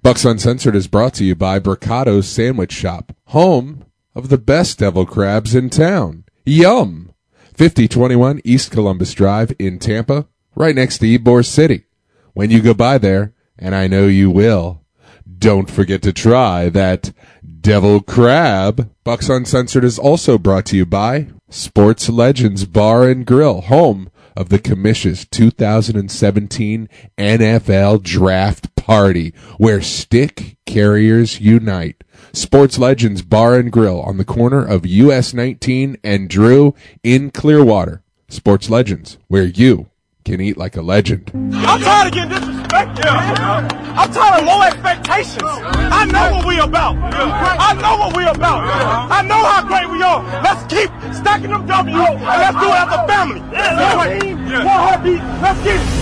Bucks Uncensored is brought to you by Bricado's Sandwich Shop, home of the best devil crabs in town. Yum! 5021 East Columbus Drive in Tampa, right next to Ybor City. When you go by there, and I know you will, don't forget to try that devil crab. Bucks Uncensored is also brought to you by Sports Legends Bar and Grill, home of the Commish's 2017 NFL Draft Party, where stick carriers unite. Sports Legends Bar and Grill on the corner of US 19 and Drew in Clearwater. Sports Legends, where you can eat like a legend. I'm tired of getting disrespected. I'm tired of low expectations. I know what we about. I know what we about. I know how great we are. Let's keep stacking them W's and let's do it as a family. One heartbeat. Let's get it.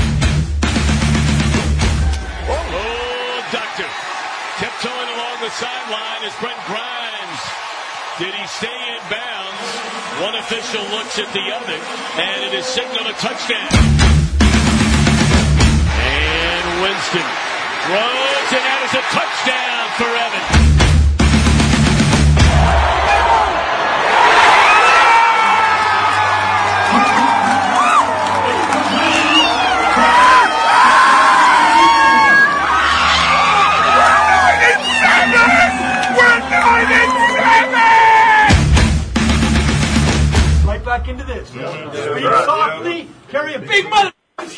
Oh, Doctor. Tiptoeing along the sideline is Brent Grimes. Did he stay in bounds? One official looks at the other, and it is signaled a touchdown. And Winston throws, and that is a touchdown for Evans. Back into this. Speak softly, carry a big mother.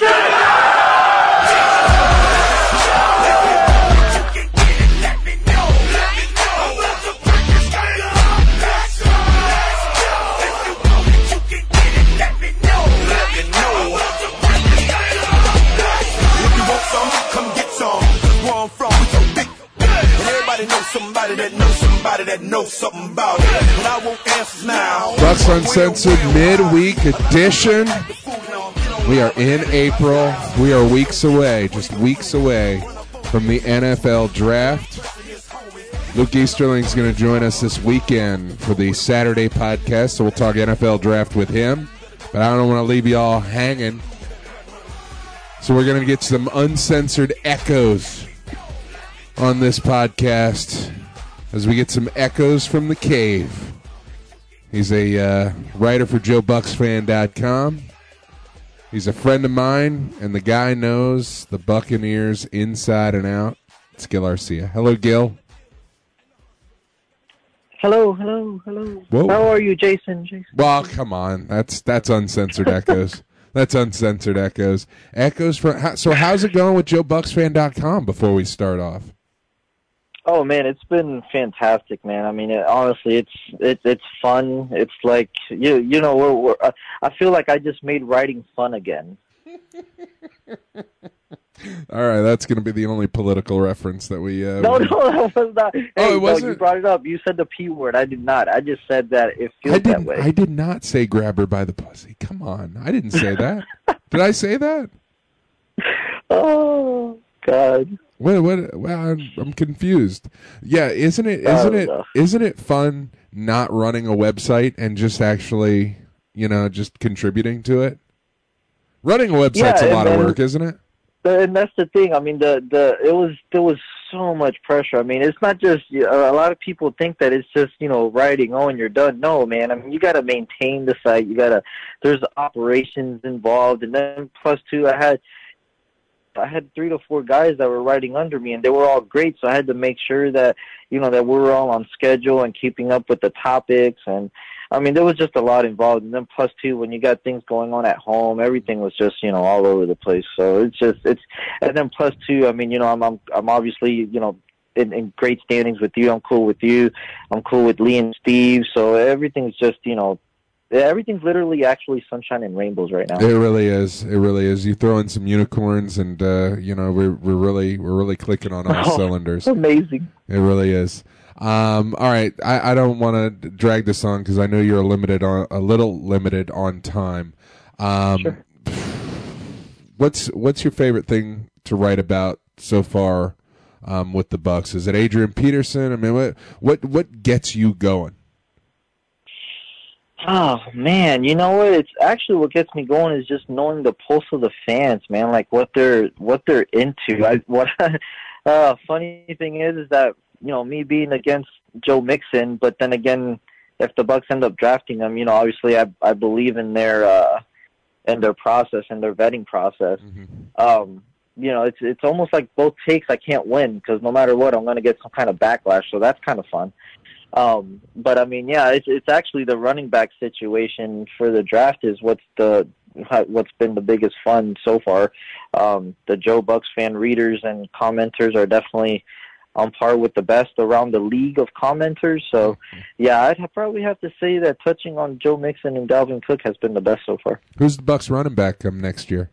That knows something about it, but I won't answer now. Bucks Uncensored midweek edition. We are in April. We are weeks away, just weeks away from the NFL draft. Luke Easterling is going to join us this weekend for the Saturday podcast, so we'll talk NFL draft with him. But I don't want to leave you all hanging. So we're going to get some uncensored echoes on this podcast as we get some echoes from the cave. He's a writer for JoeBucksFan.com. He's a friend of mine, and the guy knows the Buccaneers inside and out. It's Gil Arcia. Hello, Gil. Hello. Whoa. How are you, Jason? Well, come on. That's uncensored echoes. That's uncensored echoes. Echoes from. So how's it going with JoeBucksFan.com before we start off? Oh man, it's been fantastic, man. I mean, honestly, it's fun. It's like you know, I feel like I just made writing fun again. All right, that's going to be the only political reference that we. No, that was not. Hey, it wasn't. No, you brought it up. You said the P word. I did not. I just said that it feels that way. I did not say grab her by the pussy. Come on, I didn't say that. Did I say that? Oh God. What? Well, I'm confused. Yeah, isn't it fun not running a website and just actually, just contributing to it? Running a website's a lot of work, isn't it? And that's the thing. I mean, there was so much pressure. I mean, it's not just a lot of people think that it's just writing. Oh, and you're done. No, man. I mean, you got to maintain the site. There's operations involved, and then plus two, I had 3 to 4 guys that were writing under me, and they were all great. So I had to make sure that, that we were all on schedule and keeping up with the topics. And I mean, there was just a lot involved. And then plus two, when you got things going on at home, everything was just, all over the place. So and then plus two, I mean, I'm obviously, in great standings with you. I'm cool with you. I'm cool with Lee and Steve. So everything's just, everything's literally actually sunshine and rainbows right now. It really is. It really is. You throw in some unicorns, and we're really clicking on all cylinders. Amazing. It really is. All right, I don't want to drag this on because I know you're a little limited on time. Sure. What's your favorite thing to write about so far with the Bucks? Is it Adrian Peterson? I mean, what gets you going? Oh man, you know what? It's actually what gets me going is just knowing the pulse of the fans, man. Like what they're into. Funny thing is that, me being against Joe Mixon, but then again, if the Bucs end up drafting him, obviously I believe in their process and their vetting process. Mm-hmm. It's almost like both takes I can't win, because no matter what, I'm going to get some kind of backlash. So that's kind of fun. But I mean, yeah, it's actually the running back situation for the draft is what's been the biggest fun so far. The Joe Bucs fan readers and commenters are definitely on par with the best around the league of commenters. So, yeah, I'd probably have to say that touching on Joe Mixon and Dalvin Cook has been the best so far. Who's the Bucs running back come next year?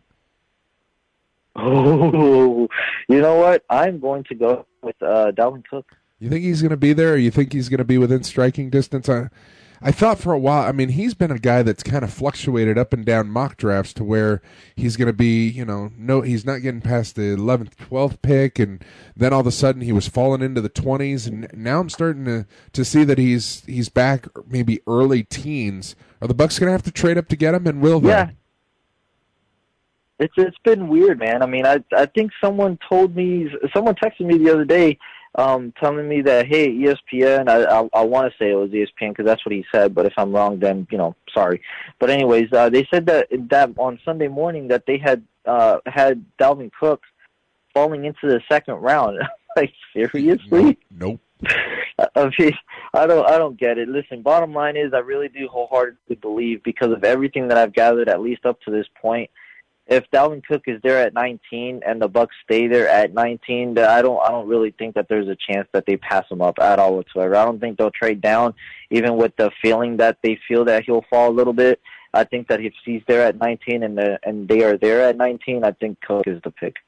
Oh, you know what? I'm going to go with Dalvin Cook. You think he's going to be there, or you think he's going to be within striking distance? I thought for a while, I mean, he's been a guy that's kind of fluctuated up and down mock drafts to where he's going to be, he's not getting past the 11th, 12th pick, and then all of a sudden he was falling into the 20s, and now I'm starting to see that he's back maybe early teens. Are the Bucs going to have to trade up to get him, and will they? Yeah. It's been weird, man. I mean, I think someone texted me the other day, telling me that, hey, ESPN, I want to say it was ESPN because that's what he said, but if I'm wrong, then, sorry. But anyways, they said that on Sunday morning that they had Dalvin Cook falling into the second round. Like, seriously? Nope. I mean, I don't get it. Listen, bottom line is I really do wholeheartedly believe, because of everything that I've gathered at least up to this point, if Dalvin Cook is there at 19 and the Bucs stay there at 19, I don't really think that there's a chance that they pass him up at all whatsoever. I don't think they'll trade down, even with the feeling that they feel that he'll fall a little bit. I think that if he's there at 19 and they are there at 19, I think Cook is the pick.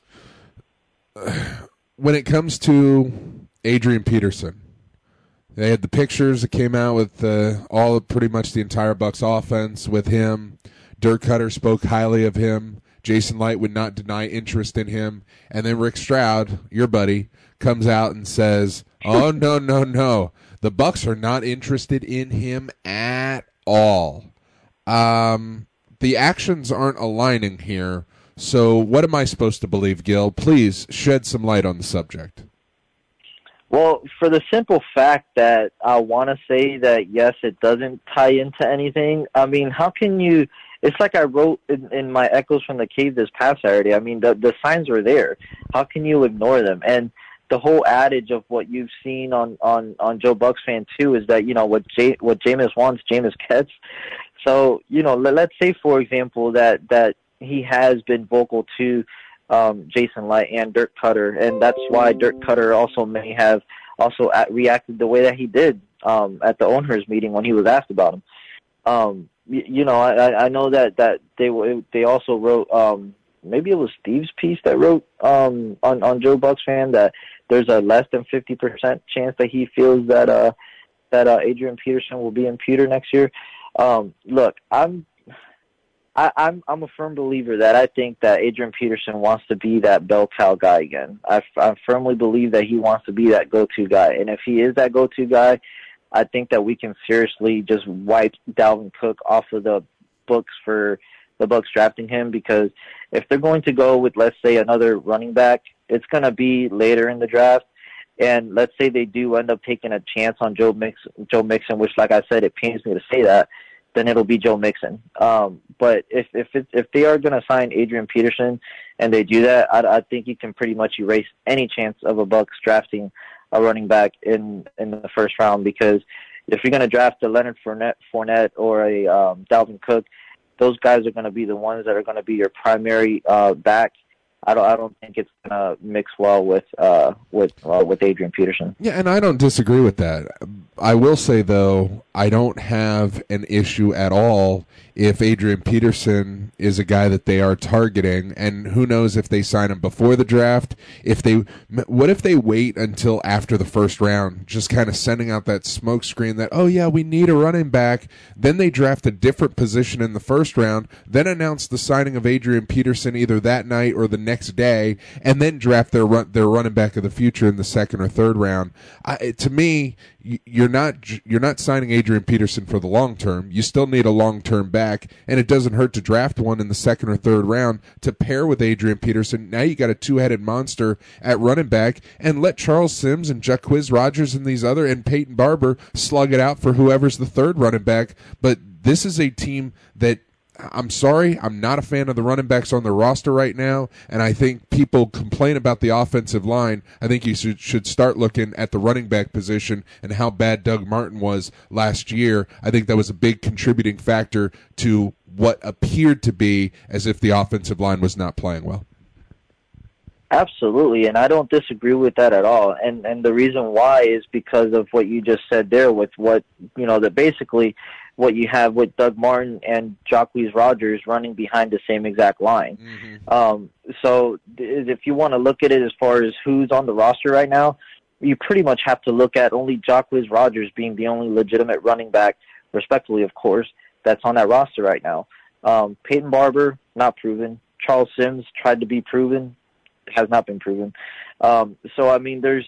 When it comes to Adrian Peterson, they had the pictures that came out with pretty much the entire Bucs offense with him. Dirk Cutter spoke highly of him. Jason Light would not deny interest in him. And then Rick Stroud, your buddy, comes out and says, oh, no. The Bucs are not interested in him at all. The actions aren't aligning here. So what am I supposed to believe, Gil? Please shed some light on the subject. Well, for the simple fact that I want to say that, yes, it doesn't tie into anything. I mean, how can you... It's like I wrote in my Echoes from the Cave this past Saturday. I mean, the signs were there. How can you ignore them? And the whole adage of what you've seen on Joe Bucs Fan 2 is that, what Jameis wants, Jameis gets. So, let's say, for example, that he has been vocal to Jason Light and Dirk Cutter, and that's why Dirk Cutter also may have also reacted the way that he did at the owners' meeting when he was asked about him. I know that they also wrote, maybe it was Steve's piece that wrote on Joe Bucs Fan that there's a less than 50% chance that he feels that Adrian Peterson will be in Pewter next year. Look, I'm a firm believer that I think that Adrian Peterson wants to be that bell cow guy again. I firmly believe that he wants to be that go-to guy, and if he is that go-to guy, I think that we can seriously just wipe Dalvin Cook off of the books for the Bucs drafting him, because if they're going to go with, let's say, another running back, it's going to be later in the draft. And let's say they do end up taking a chance on Joe Mixon, which, like I said, it pains me to say that, then it'll be Joe Mixon. But if they are going to sign Adrian Peterson and they do that, I think you can pretty much erase any chance of a Bucs drafting a running back in the first round, because if you're going to draft a Leonard Fournette or a Dalvin Cook, those guys are going to be the ones that are going to be your primary back. I don't think it's going to mix well with Adrian Peterson. Yeah, and I don't disagree with that. I will say, though, I don't have an issue at all if Adrian Peterson is a guy that they are targeting, and who knows if they sign him before the draft. What if they wait until after the first round, just kind of sending out that smoke screen that, oh yeah, we need a running back, then they draft a different position in the first round, then announce the signing of Adrian Peterson either that night or the next day, and then draft their running back of the future in the second or third round. To me, you're not signing Adrian Peterson for the long term. You still need a long-term back, and it doesn't hurt to draft one in the second or third round to pair with Adrian Peterson. Now you got a two-headed monster at running back, and let Charles Sims and Jacquizz Rodgers and these other, and Peyton Barber slug it out for whoever's the third running back. But this is a team that, I'm sorry, I'm not a fan of the running backs on their roster right now, and I think people complain about the offensive line. I think you should start looking at the running back position and how bad Doug Martin was last year. I think that was a big contributing factor to what appeared to be as if the offensive line was not playing well. Absolutely, and I don't disagree with that at all. And the reason why is because of what you just said there with what, that basically what you have with Doug Martin and Jacquizz Rodgers running behind the same exact line. Mm-hmm. So if you want to look at it as far as who's on the roster right now, you pretty much have to look at only Jacquizz Rodgers being the only legitimate running back, respectively, of course, that's on that roster right now. Peyton Barber, not proven. Charles Sims tried to be proven, has not been proven. So I mean, there's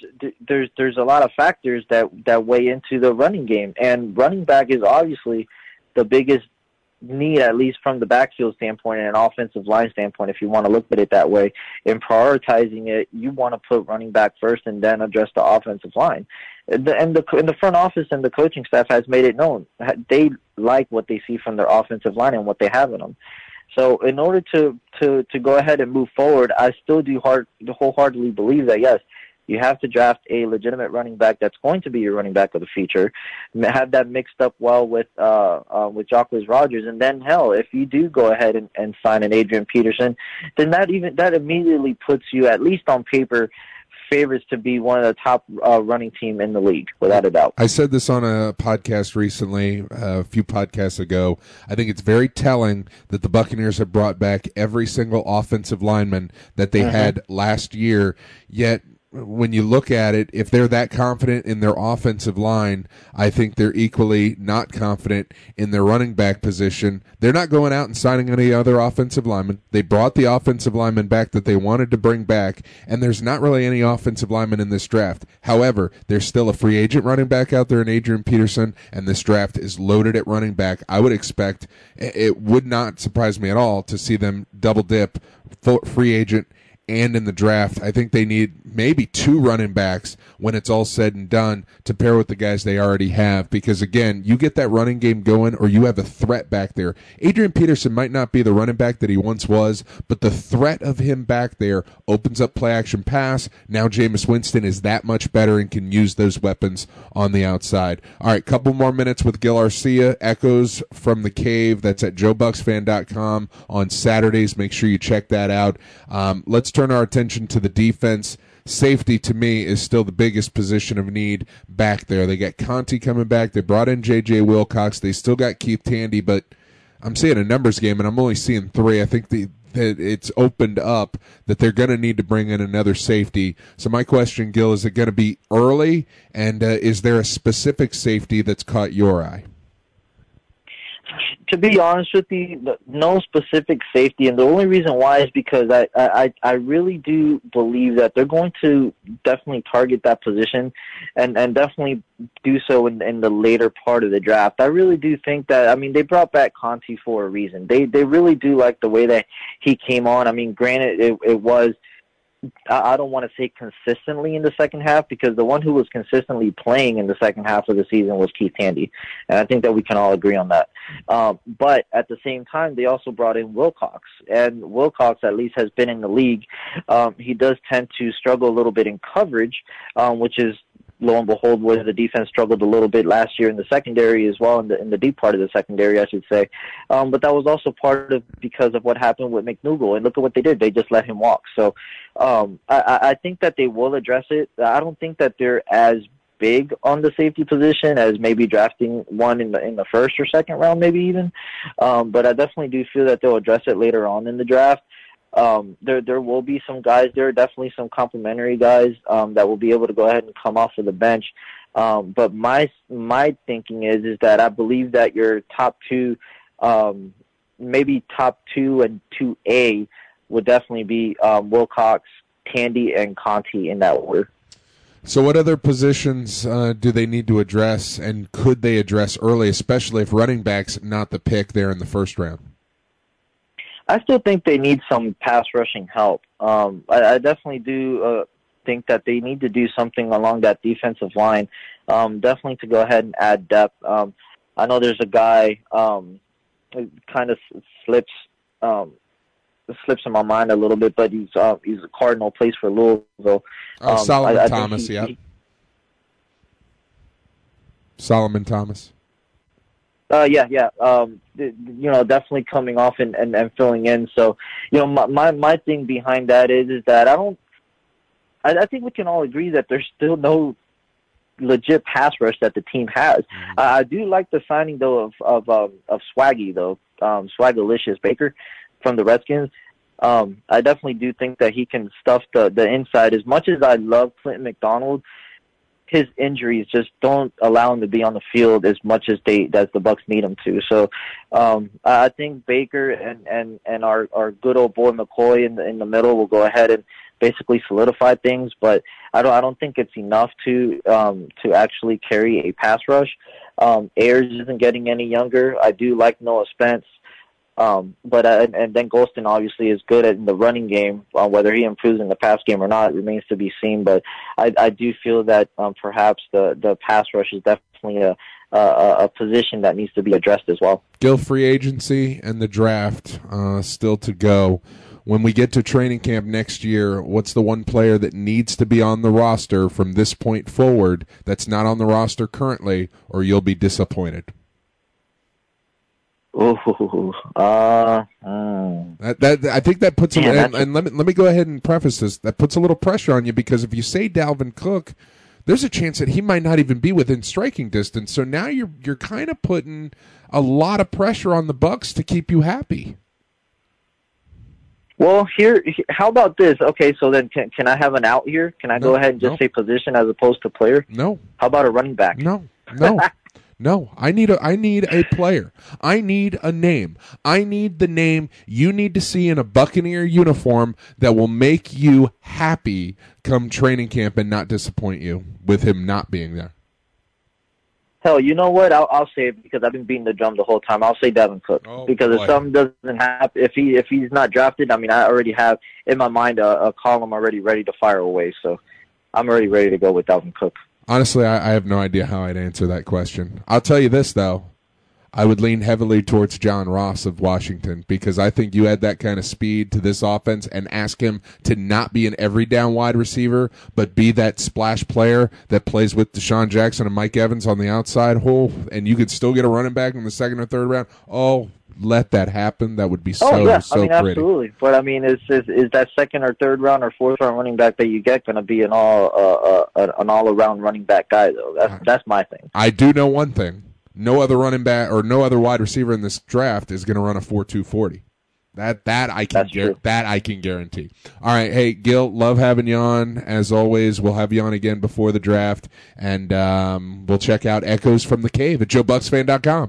a lot of factors that weigh into the running game, and running back is obviously the biggest need, at least from the backfield standpoint and an offensive line standpoint. If you want to look at it that way, in prioritizing it, you want to put running back first and then address the offensive line. And the front office and the coaching staff has made it known they like what they see from their offensive line and what they have in them. So in order to go ahead and move forward, I still do wholeheartedly believe that, yes, you have to draft a legitimate running back that's going to be your running back of the future, have that mixed up well with Jacquizz Rodgers, and then, hell, if you do go ahead and sign an Adrian Peterson, then that immediately puts you, at least on paper, favorites to be one of the top running team in the league, without a doubt. I said this on a podcast recently, a few podcasts ago. I think it's very telling that the Buccaneers have brought back every single offensive lineman that they had last year, yet when you look at it, if they're that confident in their offensive line, I think they're equally not confident in their running back position. They're not going out and signing any other offensive linemen. They brought the offensive lineman back that they wanted to bring back, and there's not really any offensive linemen in this draft. However, there's still a free agent running back out there in Adrian Peterson, and this draft is loaded at running back. I would expect, it would not surprise me at all to see them double dip free agent and in the draft. I think they need maybe two running backs when it's all said and done to pair with the guys they already have, because, again, you get that running game going or you have a threat back there. Adrian Peterson might not be the running back that he once was, but the threat of him back there opens up play-action pass. Now Jameis Winston is that much better and can use those weapons on the outside. All right, couple more minutes with Gil Arcia, Echoes from the Cave. That's at JoeBucksFan.com on Saturdays. Make sure you check that out. Let's turn our attention to the defense. Safety, to me, is still the biggest position of need back there. They got Conti coming back. They brought in J.J. Wilcox. They still got Keith Tandy, but I'm seeing a numbers game, and I'm only seeing 3. I think that it's opened up that they're going to need to bring in another safety. So my question, Gil, is it going to be early, and is there a specific safety that's caught your eye? To be honest with you, no specific safety, and the only reason why is because I really do believe that they're going to definitely target that position and definitely do so in the later part of the draft. I really do think that, I mean, they brought back Conti for a reason. They really do like the way that he came on. I mean, granted, it was, I don't want to say consistently in the second half, because the one who was consistently playing in the second half of the season was Keith Tandy, and I think that we can all agree on that. But at the same time, they also brought in Wilcox, and Wilcox at least has been in the league. He does tend to struggle a little bit in coverage, which is, lo and behold, where the defense struggled a little bit last year in the secondary as well, in the deep part of the secondary, I should say. But that was also part of because of what happened with McNougal, and look at what they did. They just let him walk. So I think that they will address it. I don't think that they're as big on the safety position as maybe drafting one in the first or second round, maybe even. But I definitely do feel that they'll address it later on in the draft. There will be some guys. There are definitely some complimentary guys that will be able to go ahead and come off of the bench. But my thinking is that I believe that your top two, maybe top 2 and 2A, would definitely be Wilcox, Tandy, and Conti in that order. So what other positions do they need to address, and could they address early, especially if running back's not the pick there in the first round? I still think they need some pass rushing help. I definitely do think that they need to do something along that defensive line, definitely to go ahead and add depth. I know there's a guy who kind of slips in my mind a little bit, but he's a Cardinal, plays for Louisville. Solomon Thomas, yeah. Solomon Thomas. Yeah. Definitely coming off and filling in. So, my thing behind that is that I think we can all agree that there's still no legit pass rush that the team has. I do like the signing though of Swaggy though, Swagalicious Baker from the Redskins. I definitely do think that he can stuff the inside. As much as I love Clinton McDonald, his injuries just don't allow him to be on the field as much as the Bucs need him to. So I think Baker and our good old boy McCoy in the middle will go ahead and basically solidify things, but I don't think it's enough to actually carry a pass rush. Ayers isn't getting any younger. I do like Noah Spence. But then Golston obviously is good at the running game. Whether he improves in the pass game or not remains to be seen. But I do feel that perhaps the pass rush is definitely a position that needs to be addressed as well. Gil, free agency and the draft still to go. When we get to training camp next year, what's the one player that needs to be on the roster from this point forward that's not on the roster currently, or you'll be disappointed? I think that puts and let me go ahead and preface this. That puts a little pressure on you, because if you say Dalvin Cook, there's a chance that he might not even be within striking distance. So now you're kind of putting a lot of pressure on the Bucs to keep you happy. Well, how about this? Okay, so then can I have an out here? Can I go ahead and just say position as opposed to player? No. How about a running back? No. No, I need a player. I need a name. I need the name you need to see in a Buccaneer uniform that will make you happy come training camp and not disappoint you with him not being there. Hell, you know what? I'll say it because I've been beating the drum the whole time. I'll say Dalvin Cook because if something doesn't happen, if he's not drafted, I mean, I already have in my mind a column already ready to fire away. So I'm already ready to go with Dalvin Cook. Honestly, I have no idea how I'd answer that question. I'll tell you this, though. I would lean heavily towards John Ross of Washington, because I think you add that kind of speed to this offense and ask him to not be an every down wide receiver, but be that splash player that plays with Deshaun Jackson and Mike Evans on the outside hole, and you could still get a running back in the second or third round. Oh, let that happen. That would be so pretty. Absolutely. But I mean, is that second or third round or fourth round running back that you get going to be an all around running back guy though? That's my thing. I do know one thing: no other running back or no other wide receiver in this draft is going to run a 4.2 40. That I can guarantee. All right, hey Gil, love having you on as always. We'll have you on again before the draft, and we'll check out Echoes from the Cave at JoeBucksFan.com.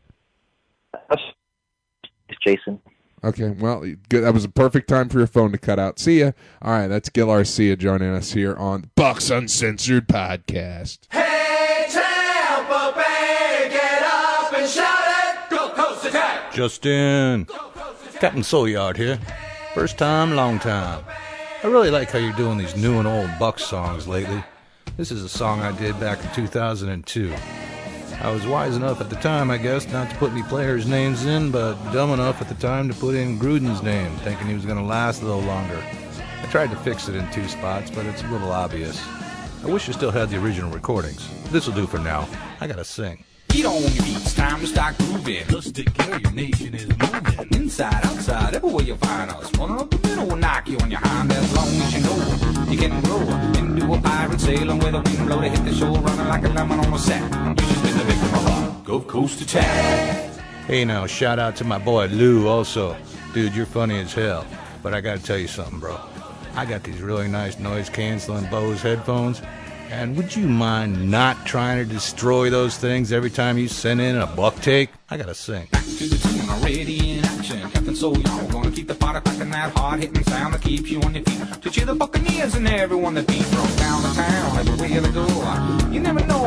Jason. Okay, well, good. That was a perfect time for your phone to cut out. See ya. All right, that's Gil Arcia joining us here on Bucs Uncensored Podcast. Hey, Tampa Bay, get up and shout it. Go Coast Attack. Justin. Captain Soulyard here. First time, long time. I really like how you're doing these new and old Bucs songs lately. This is a song I did back in 2002. I was wise enough at the time, I guess, not to put any players' names in, but dumb enough at the time to put in Gruden's name, thinking he was going to last a little longer. I tried to fix it in 2 spots, but it's a little obvious. I wish you still had the original recordings. This'll do for now. I gotta sing. Get on your feet, it's time to start grooving. Let's take care of your nation is moving. Inside, outside, everywhere you find us. One up the middle will knock you on your hind. As long as you know you can grow into a pirate sailing with a wind blow to hit the shore, running like a lemon on a sack. You just been the victim of a Gulf Coast attack. Hey now, shout out to my boy Lou also. Dude, you're funny as hell. But I gotta tell you something, bro. I got these really nice noise-canceling Bose headphones. And would you mind not trying to destroy those things every time you send in a buck take? I gotta sing. Back to the tune, already in action. Captain Soulyard, gonna keep the fire cracking, that hard-hitting sound that keeps you on your feet. To cheer the Buccaneers and everyone that beat from down to town. Everywhere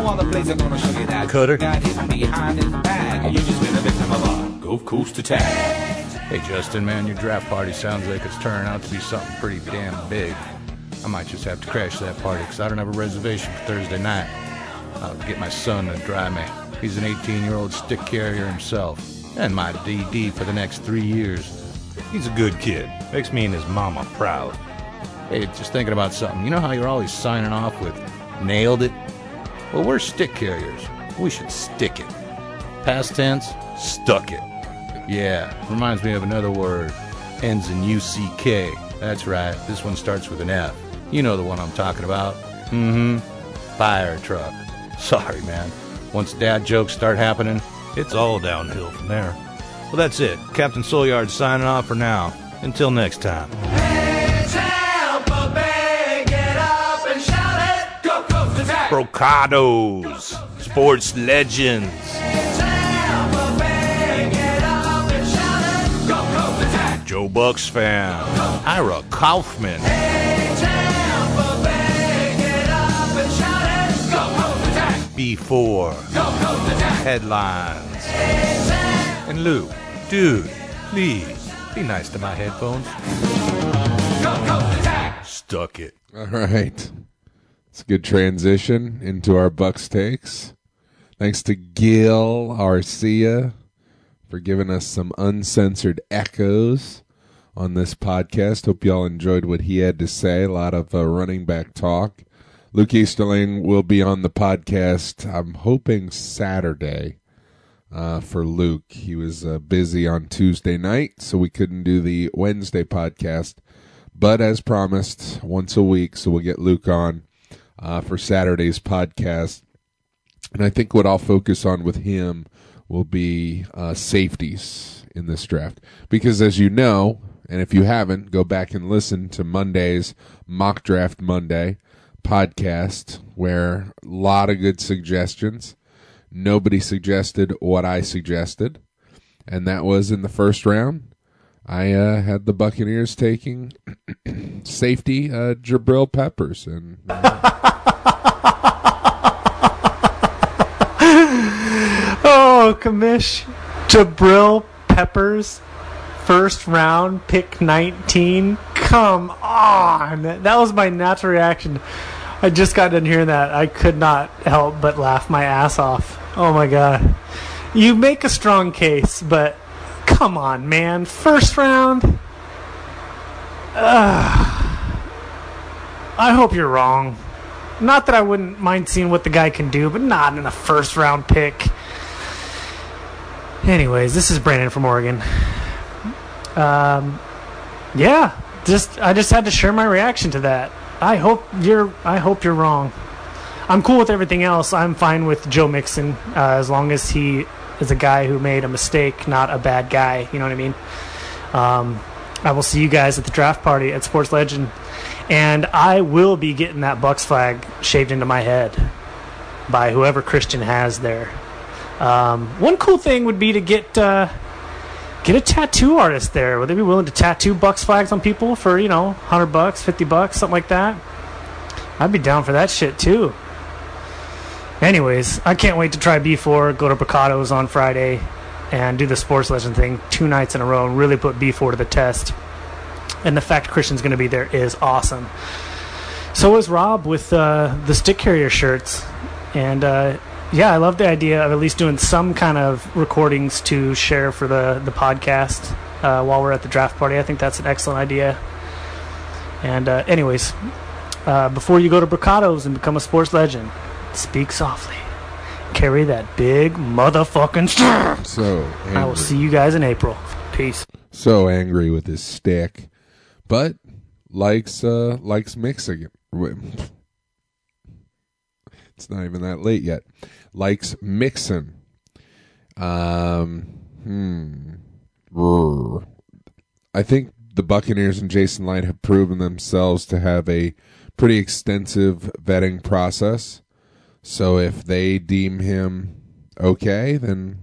no other place I'm gonna show you that. Cutter. Got hidden behind his bag. You just been a victim of a Gulf Coast attack. Hey, Justin, man, your draft party sounds like it's turning out to be something pretty damn big. I might just have to crash that party because I don't have a reservation for Thursday night. I'll get my son to drive me. He's an 18-year-old stick carrier himself, and my DD for the next 3 years. He's a good kid. Makes me and his mama proud. Hey, just thinking about something. You know how you're always signing off with nailed it? Well, we're stick carriers. We should stick it. Past tense, stuck it. Yeah, reminds me of another word. Ends in UCK. That's right, this one starts with an F. You know the one I'm talking about. Fire truck. Sorry, man. Once dad jokes start happening, It's all downhill from there. Well, that's it. Captain Soulyard signing off for now. Until next time. Brocados, sports legends. Joe Bucks fan, Ira Kaufman. B4 headlines. And Lou, dude, please be nice to my headphones. Stuck it. All right. It's a good transition into our Bucks takes. Thanks to Gil Arcia for giving us some uncensored echoes on this podcast. Hope y'all enjoyed what he had to say. A lot of running back talk. Luke Easterling will be on the podcast, I'm hoping Saturday, for Luke. He was busy on Tuesday night, so we couldn't do the Wednesday podcast. But as promised, once a week, so we'll get Luke on for Saturday's podcast. And I think what I'll focus on with him will be safeties in this draft. Because as you know, and if you haven't, go back and listen to Monday's Mock Draft Monday podcast, where a lot of good suggestions. Nobody suggested what I suggested, and that was in the first round. I had the Buccaneers taking safety Jabril Peppers. And oh, Commish. Jabril Peppers, first round, pick 19. Come on. That was my natural reaction. I just got done hearing that. I could not help but laugh my ass off. Oh, my God. You make a strong case, but come on, man. First round? I hope you're wrong. Not that I wouldn't mind seeing what the guy can do, but not in a first round pick. Anyways, this is Brandon from Oregon. Yeah, I just had to share my reaction to that. I hope you're wrong. I'm cool with everything else. I'm fine with Joe Mixon as long as he is a guy who made a mistake, not a bad guy. You know what I mean? I will see you guys at the draft party at Sports Legend, and I will be getting that Bucks flag shaved into my head by whoever Christian has there. One cool thing would be to get a tattoo artist there. Would they be willing to tattoo Bucks flags on people for, $100, $50, something like that? I'd be down for that shit too. Anyways, I can't wait to try B4, go to Brocados on Friday, and do the Sports Legend thing 2 nights in a row and really put B4 to the test. And the fact Christian's going to be there is awesome. So is Rob with the stick carrier shirts. And yeah, I love the idea of at least doing some kind of recordings to share for the podcast while we're at the draft party. I think that's an excellent idea. And anyways, before you go to Brocados and become a Sports Legend, speak softly. Carry that big motherfucking stick. so angry. I will see you guys in April. Peace. So angry with his stick, but likes mixing it. It's not even that late yet. Likes Mixon. I think the Buccaneers and Jason Light have proven themselves to have a pretty extensive vetting process. So if they deem him okay, then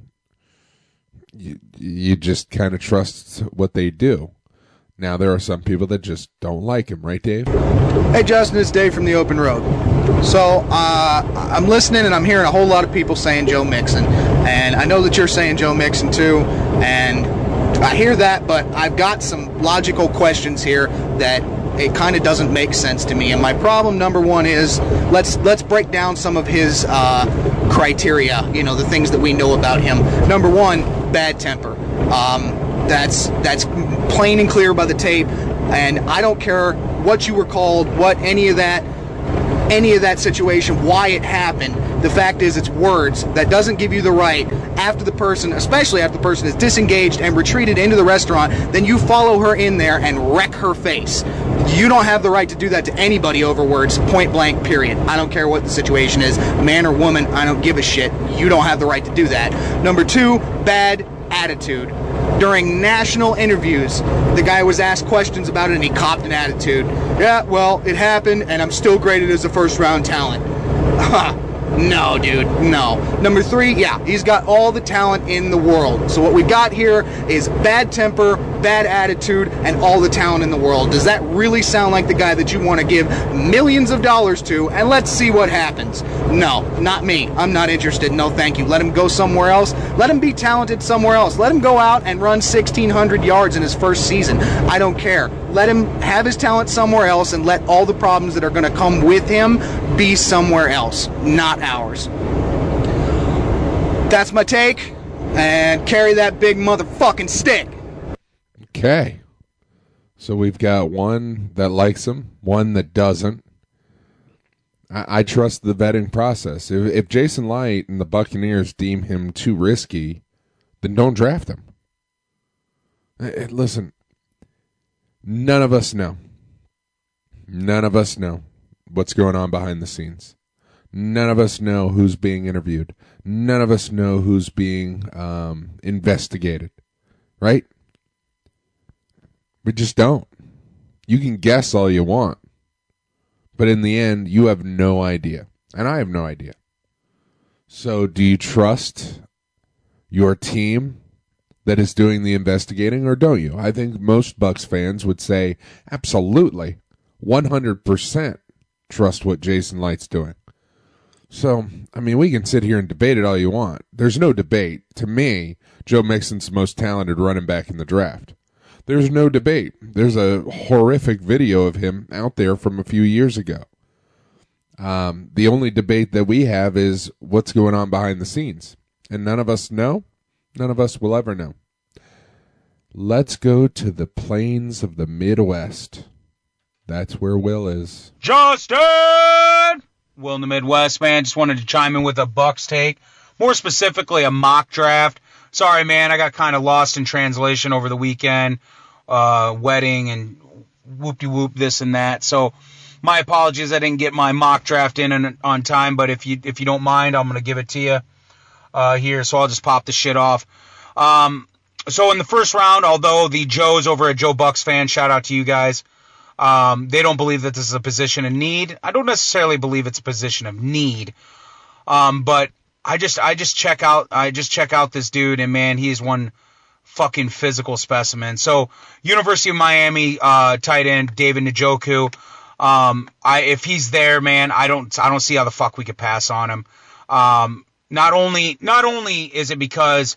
you just kind of trust what they do. Now, there are some people that just don't like him, right, Dave? Hey, Justin, it's Dave from the Open Road. So I'm listening and I'm hearing a whole lot of people saying Joe Mixon, and I know that you're saying Joe Mixon too, and I hear that, but I've got some logical questions here that it kind of doesn't make sense to me. And my problem number one is let's break down some of his criteria, the things that we know about him. Number one, bad temper. That's plain and clear by the tape, and I don't care what you were called, what any of that situation, why it happened. The fact is, it's words. That doesn't give you the right, especially after the person is disengaged and retreated into the restaurant, then you follow her in there and wreck her face. You don't have the right to do that to anybody over words, point blank, period. I don't care what the situation is, man or woman, I don't give a shit. You don't have the right to do that. Number two, bad attitude. During national interviews, the guy was asked questions about it and he copped an attitude. Yeah, well, it happened and I'm still graded as a first-round talent. No, dude, no. Number three, yeah, he's got all the talent in the world. So what we got here is bad temper, bad attitude, and all the talent in the world. Does that really sound like the guy that you want to give millions of dollars to, and let's see what happens? No, not me. I'm not interested. No, thank you. Let him go somewhere else. Let him be talented somewhere else. Let him go out and run 1,600 yards in his first season. I don't care. Let him have his talent somewhere else and let all the problems that are going to come with him be somewhere else, not ours. That's my take, and carry that big motherfucking stick. Okay. So we've got one that likes him, one that doesn't. I trust the vetting process. If Jason Light and the Buccaneers deem him too risky, then don't draft him. Listen, none of us know. None of us know what's going on behind the scenes. None of us know who's being interviewed. None of us know who's being investigated. Right? We just don't. You can guess all you want. But in the end, you have no idea. And I have no idea. So do you trust your team that is doing the investigating, or don't you? I think most Bucs fans would say absolutely, 100% trust what Jason Light's doing. So, I mean, we can sit here and debate it all you want. There's no debate. To me, Joe Mixon's the most talented running back in the draft. There's no debate. There's a horrific video of him out there from a few years ago. The only debate that we have is what's going on behind the scenes. And none of us know. None of us will ever know. Let's go to the plains of the Midwest. That's where Will is. Justin! Will in the Midwest, man. Just wanted to chime in with a Bucs take. More specifically, a mock draft. Sorry, man. I got kind of lost in translation over the weekend. Wedding and whoop-de-whoop, this and that. So my apologies. I didn't get my mock draft in on time. But if you don't mind, I'm going to give it to you here. So I'll just pop the shit off. So in the first round, although the Joes over at Joe Bucs fan, shout out to you guys. They don't believe that this is a position of need. I don't necessarily believe it's a position of need. But I just check out this dude, and man, he is one fucking physical specimen. So University of Miami tight end David Njoku. If he's there, man, I don't see how the fuck we could pass on him. Not only is it because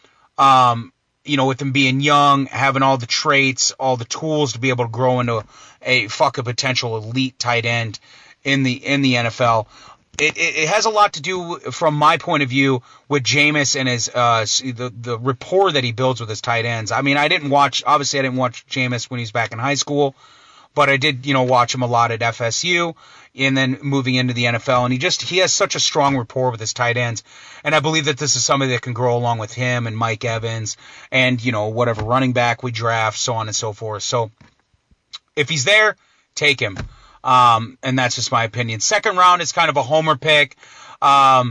with him being young, having all the traits, all the tools to be able to grow into a fucking potential elite tight end in the NFL. It has a lot to do, from my point of view, with Jameis and his the rapport that he builds with his tight ends. I mean, I didn't watch Jameis when he was back in high school, but I did, watch him a lot at FSU and then moving into the NFL. And he has such a strong rapport with his tight ends. And I believe that this is somebody that can grow along with him and Mike Evans and, whatever running back we draft, so on and so forth. So if he's there, take him. And that's just my opinion. Second round is kind of a homer pick. But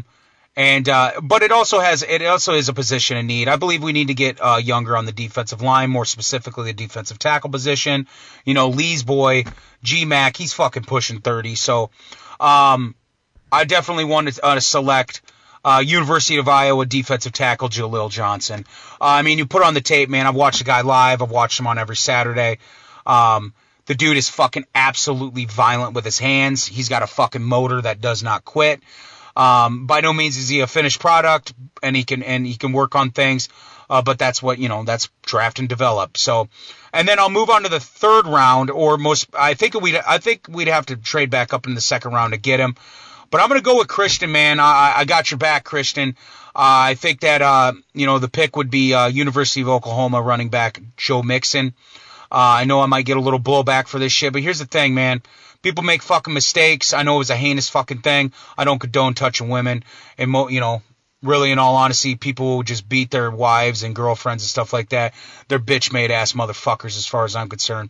it also is a position in need. I believe we need to get younger on the defensive line, more specifically the defensive tackle position. Lee's boy, G-Mac, he's fucking pushing 30. So I definitely want to select University of Iowa defensive tackle Jaleel Johnson. You put on the tape, man. I've watched the guy live. I've watched him on every Saturday. The dude is fucking absolutely violent with his hands. He's got a fucking motor that does not quit. By no means is he a finished product, and he can work on things. But that's what, that's draft and develop. So, and then I'll move on to the third round, I think we'd have to trade back up in the second round to get him. But I'm going to go with Christian, man. I got your back, Christian. I think that, the pick would be University of Oklahoma running back Joe Mixon. I know I might get a little blowback for this shit, but here's the thing, man. People make fucking mistakes. I know it was a heinous fucking thing. I don't condone touching women. And, really, in all honesty, people who just beat their wives and girlfriends and stuff like that, they're bitch-made ass motherfuckers as far as I'm concerned.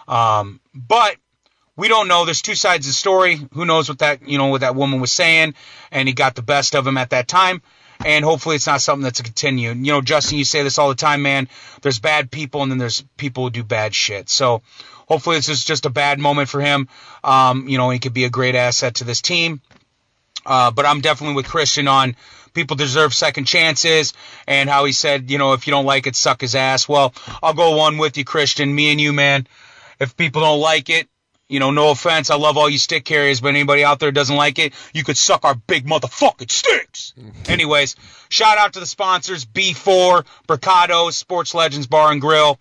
But we don't know. There's two sides of the story. Who knows what that woman was saying, and he got the best of him at that time. And hopefully it's not something that's a continue. Justin, you say this all the time, man. There's bad people, and then there's people who do bad shit. So hopefully this is just a bad moment for him. He could be a great asset to this team. But I'm definitely with Christian on people deserve second chances, and how he said, if you don't like it, suck his ass. Well, I'll go one with you, Christian. Me and you, man. If people don't like it, no offense, I love all you stick carriers, but anybody out there doesn't like it, you could suck our big motherfucking sticks. Anyways, shout out to the sponsors, B4, Bricados, Sports Legends Bar and Grill,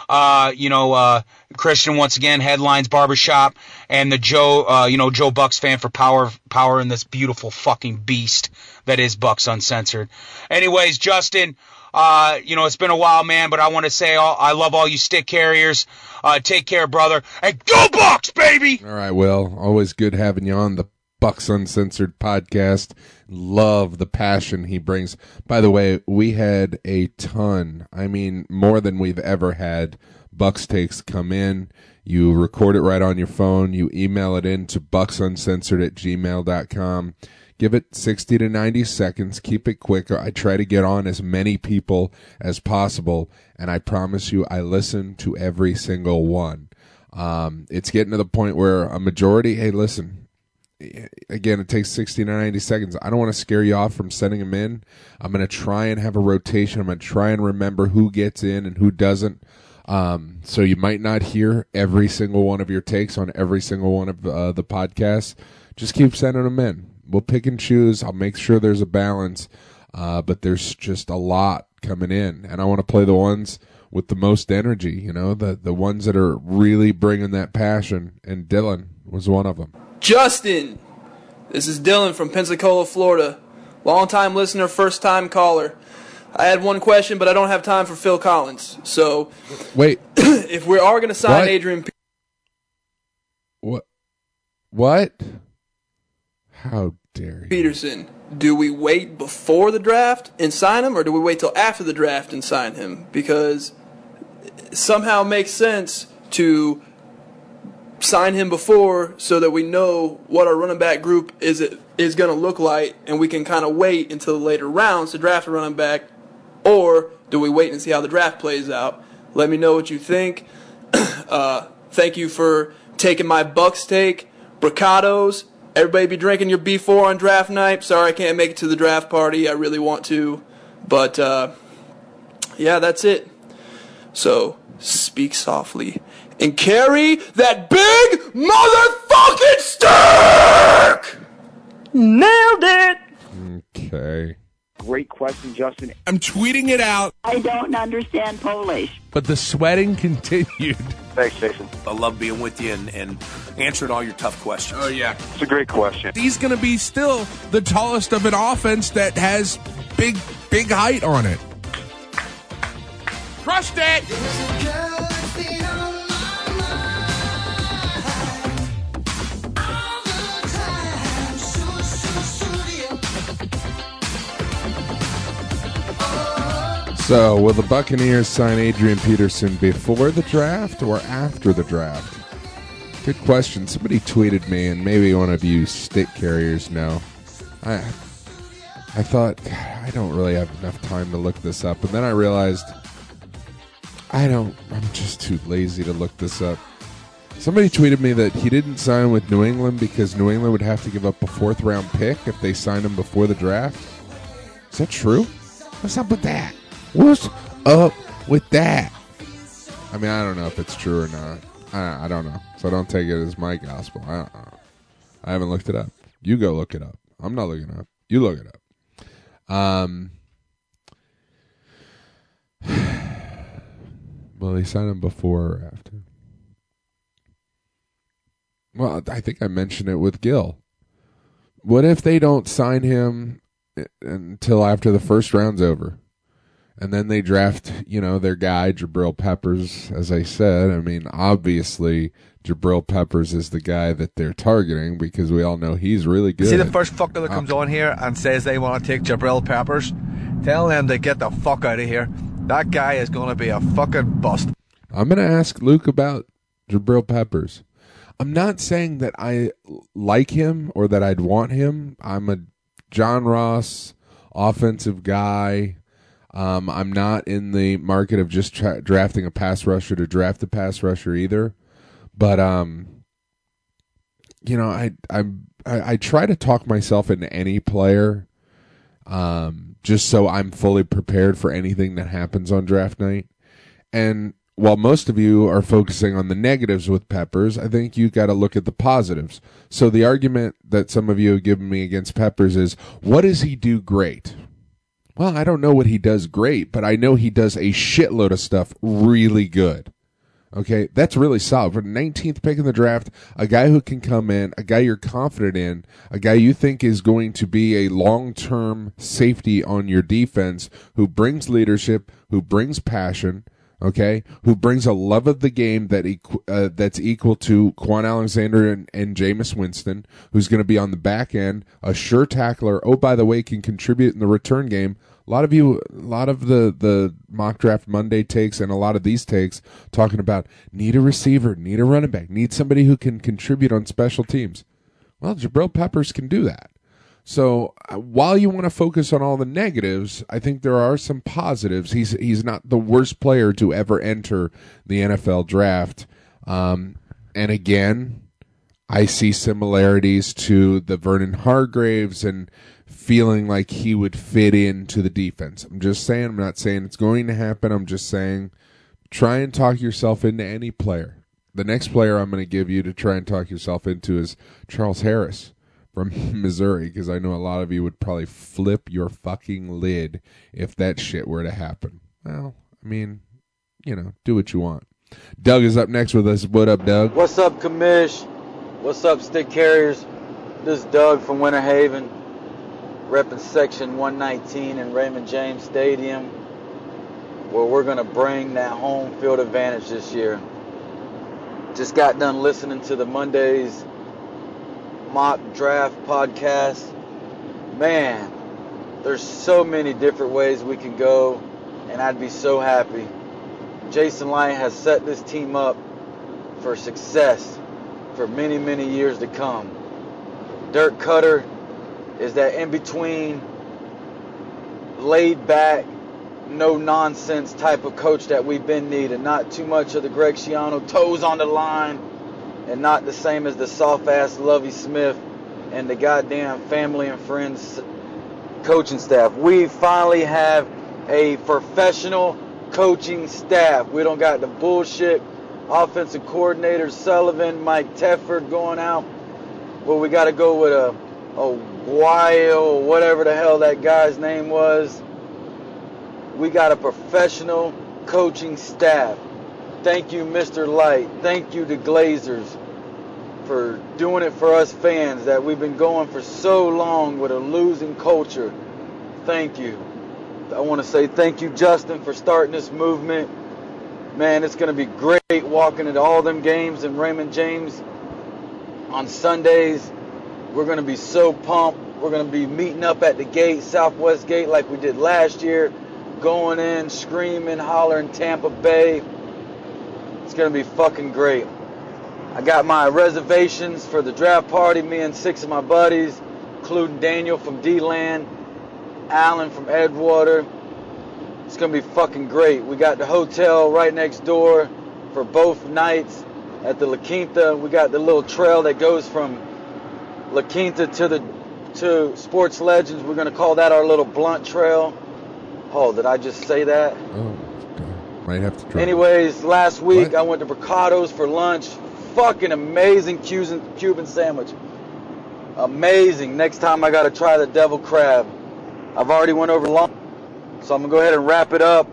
Christian, once again, Headlines Barbershop, and the Joe Bucks fan for power in this beautiful fucking beast that is Bucks Uncensored. Anyways, Justin, it's been a while, man, but I want to say I love all you stick carriers. Take care, brother. And go Bucks, baby! All right, Will. Always good having you on the Bucks Uncensored podcast. Love the passion he brings. By the way, we had a ton, more than we've ever had, Bucks takes come in. You record it right on your phone. You email it in to bucksuncensored@gmail.com. Give it 60 to 90 seconds. Keep it quick. I try to get on as many people as possible, and I promise you I listen to every single one. It's getting to the point where a majority, hey, listen, again, it takes 60 to 90 seconds. I don't want to scare you off from sending them in. I'm going to try and have a rotation. I'm going to try and remember who gets in and who doesn't. So you might not hear every single one of your takes on every single one of the podcasts. Just keep sending them in. We'll pick and choose. I'll make sure there's a balance, but there's just a lot coming in, and I want to play the ones with the most energy, the ones that are really bringing that passion, and Dylan was one of them. Justin, this is Dylan from Pensacola, Florida. Long-time listener, first-time caller. I had one question, but I don't have time for Phil Collins. So, wait, if we are going to sign Adrian What? How dare you? Peterson, do we wait before the draft and sign him, or do we wait till after the draft and sign him? Because it somehow makes sense to sign him before so that we know what our running back group is going to look like, and we can kind of wait until the later rounds to draft a running back, or do we wait and see how the draft plays out? Let me know what you think. Thank you for taking my Bucks take. Bricados. Everybody be drinking your B4 on draft night. Sorry I can't make it to the draft party. I really want to. But, yeah, that's it. So, speak softly and carry that big motherfucking stick! Nailed it! Okay. Great question, Justin. I'm tweeting it out. I don't understand Polish. But the sweating continued. Thanks, Jason. I love being with you and answering all your tough questions. Oh, yeah. It's a great question. He's going to be still the tallest of an offense that has big height on it. Crushed it! So, will the Buccaneers sign Adrian Peterson before the draft or after the draft? Good question. Somebody tweeted me, and maybe one of you stick carriers know. I thought, God, I don't really have enough time to look this up. And then I realized, I'm just too lazy to look this up. Somebody tweeted me that he didn't sign with New England because New England would have to give up a 4th-round pick if they signed him before the draft. Is that true? What's up with that? I don't know if it's true or not. I don't know. So don't take it as my gospel. I don't know. I haven't looked it up. You go look it up. I'm not looking it up. You look it up. Will he sign him before or after? Well, I think I mentioned it with Gil. What if they don't sign him until after the first round's over? And then they draft, their guy, Jabril Peppers, as I said. I mean, obviously, Jabril Peppers is the guy that they're targeting because we all know he's really good. See the first fucker that comes on here and says they want to take Jabril Peppers? Tell them to get the fuck out of here. That guy is going to be a fucking bust. I'm going to ask Luke about Jabril Peppers. I'm not saying that I like him or that I'd want him. I'm a John Ross offensive guy. I'm not in the market of just drafting a pass rusher to draft a pass rusher either. But, I try to talk myself into any player just so I'm fully prepared for anything that happens on draft night. And while most of you are focusing on the negatives with Peppers, I think you got to look at the positives. So the argument that some of you have given me against Peppers is, what does he do great? Well, I don't know what he does great, but I know he does a shitload of stuff really good. Okay, that's really solid. For the 19th pick in the draft, a guy who can come in, a guy you're confident in, a guy you think is going to be a long-term safety on your defense, who brings leadership, who brings passion, okay, who brings a love of the game that's equal to Quan Alexander and Jameis Winston, who's going to be on the back end, a sure tackler, oh, by the way, can contribute in the return game. A lot of the Mock Draft Monday takes and a lot of these takes talking about need a receiver, need a running back, need somebody who can contribute on special teams. Well, Jabril Peppers can do that. So while you want to focus on all the negatives, I think there are some positives. He's not the worst player to ever enter the NFL draft. And again, I see similarities to the Vernon Hargreaves and feeling like he would fit into the defense. I'm just saying, I'm not saying it's going to happen. I'm just saying try and talk yourself into any player. The next player I'm going to give you to try and talk yourself into is Charles Harris from Missouri, because I know a lot of you would probably flip your fucking lid if that shit were to happen. Well, I mean, do what you want. Doug is up next with us. What up, Doug? What's up, Commish? What's up, Stick Carriers? This is Doug from Winter Haven, repping Section 119 in Raymond James Stadium, where we're going to bring that home field advantage this year. Just got done listening to the Monday's Mock Draft podcast. Man, there's so many different ways we can go, and I'd be so happy. Jason Light has set this team up for success for many, many years to come. Dirk Cutter is that in-between, laid-back, no-nonsense type of coach that we've been needing. Not too much of the Greg Schiano toes on the line, and not the same as the soft-ass Lovie Smith and the goddamn family and friends coaching staff. We finally have a professional coaching staff. We don't got the bullshit offensive coordinator Sullivan, Mike Tefford going out. But we got to go with a Weil, whatever the hell that guy's name was. We got a professional coaching staff. Thank you, Mr. Light. Thank you to Glazers for doing it for us fans that we've been going for so long with a losing culture. Thank you. I want to say thank you, Justin, for starting this movement. Man, it's going to be great walking into all them games in Raymond James on Sundays. We're going to be so pumped. We're going to be meeting up at the gate, Southwest Gate, like we did last year, going in, screaming, hollering Tampa Bay. It's going to be fucking great. I got my reservations for the draft party, me and 6 of my buddies, including Daniel from D-Land, Alan from Edgewater. It's going to be fucking great. We got the hotel right next door for both nights at the La Quinta. We got the little trail that goes from La Quinta to Sports Legends. We're going to call that our little blunt trail. Oh, did I just say that? Oh, God. Might have to try. Anyways, last week I went to Bricado's for lunch. Fucking amazing Cuban sandwich. Amazing. Next time I gotta try the devil crab. I've already went over long, so I'm gonna go ahead and wrap it up.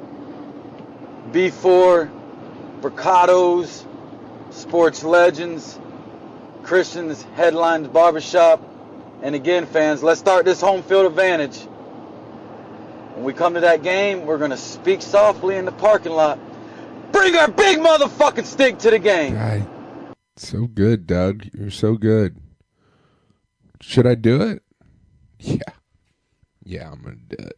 B4, Bricado's, Sports Legends, Christian's Headlines Barbershop. And again, fans, let's start this home field advantage. When we come to that game, we're going to speak softly in the parking lot. Bring our big motherfucking stick to the game. Right. So good, Doug. You're so good. Should I do it? Yeah. Yeah, I'm going to do it.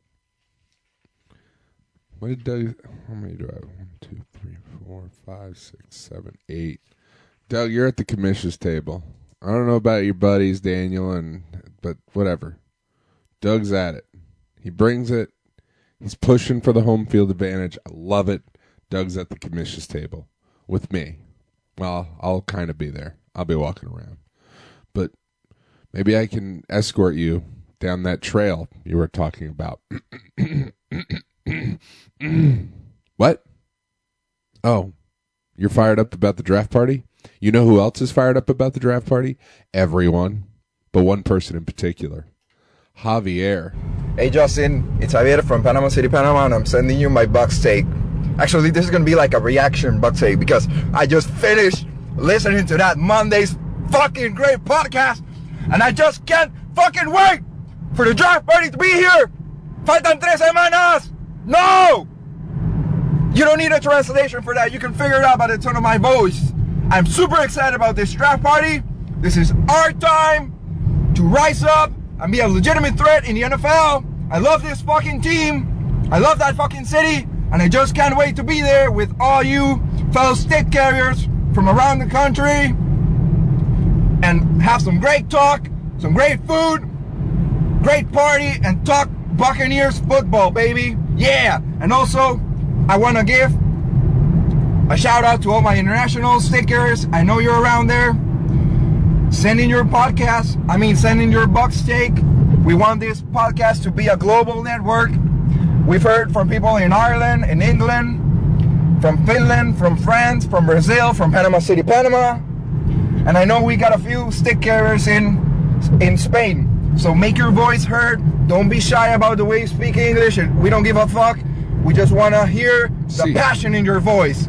What did Doug... How many do I have? 1, 2, 3, 4, 5, 6, 7, 8. Doug, you're at the commission's table. I don't know about your buddies, Daniel, but whatever. Doug's at it. He brings it. He's pushing for the home field advantage. I love it. Doug's at the commission's table with me. Well, I'll kind of be there. I'll be walking around. But maybe I can escort you down that trail you were talking about. What? Oh, you're fired up about the draft party? You know who else is fired up about the draft party? Everyone, but one person in particular. Javier. Hey Justin, it's Javier from Panama City, Panama, and I'm sending you my Bucks take. Actually, this is going to be like a reaction Bucks take because I just finished listening to that Monday's fucking great podcast, and I just can't fucking wait for the draft party to be here. Faltan 3 semanas. No! You don't need a translation for that. You can figure it out by the tone of my voice. I'm super excited about this draft party. This is our time to rise up and be a legitimate threat in the NFL. I love this fucking team. I love that fucking city. And I just can't wait to be there with all you fellow stick carriers from around the country and have some great talk, some great food, great party, and talk Buccaneers football, baby. Yeah. And also, I want to give a shout out to all my international stickers. I know you're around there. Send in your podcast. Send in your Bucks take. We want this podcast to be a global network. We've heard from people in Ireland, in England, from Finland, from France, from Brazil, from Panama City, Panama. And I know we got a few stick carriers in Spain. So make your voice heard. Don't be shy about the way you speak English. We don't give a fuck. We just want to hear the passion in your voice.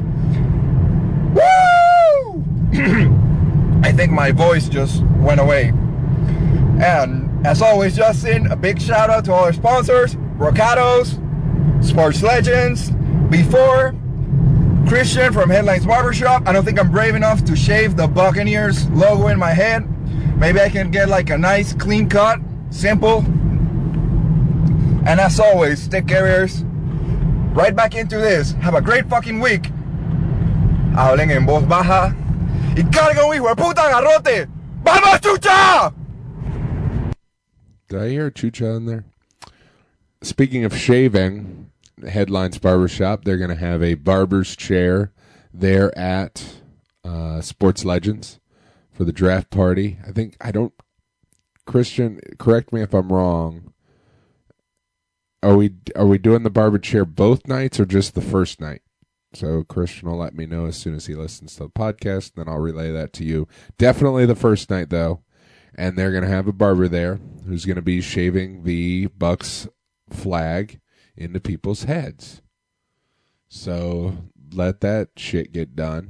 Woo! I think my voice just went away. And as always, Justin, a big shout out to all our sponsors, Bricado's, Sports Legends, B4, Christian from Headlines Barbershop. I don't think I'm brave enough to shave the Buccaneers logo in my head. Maybe I can get like a nice clean cut, simple. And as always, stick carriers, right back into this. Have a great fucking week. Hablen en voz baja y carga un hijo de puta garrote. ¡Vamos, chucha! Did I hear chucha in there? Speaking of shaving, Headlines Barbershop, they're going to have a barber's chair there at Sports Legends for the draft party. Christian, correct me if I'm wrong. Are we doing the barber chair both nights or just the first night? So Christian will let me know as soon as he listens to the podcast, and then I'll relay that to you. Definitely the first night, though. And they're going to have a barber there who's going to be shaving the Bucks flag into people's heads. So let that shit get done.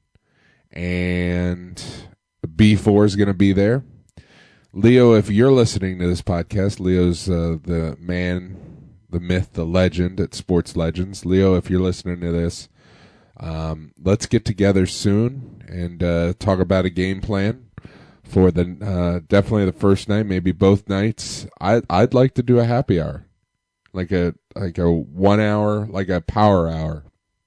And B4 is going to be there. Leo, if you're listening to this podcast, Leo's the man, the myth, the legend at Sports Legends. Leo, if you're listening to this, let's get together soon and talk about a game plan for the definitely the first night, maybe both nights. I'd like to do a happy hour, like a 1 hour, like a power hour.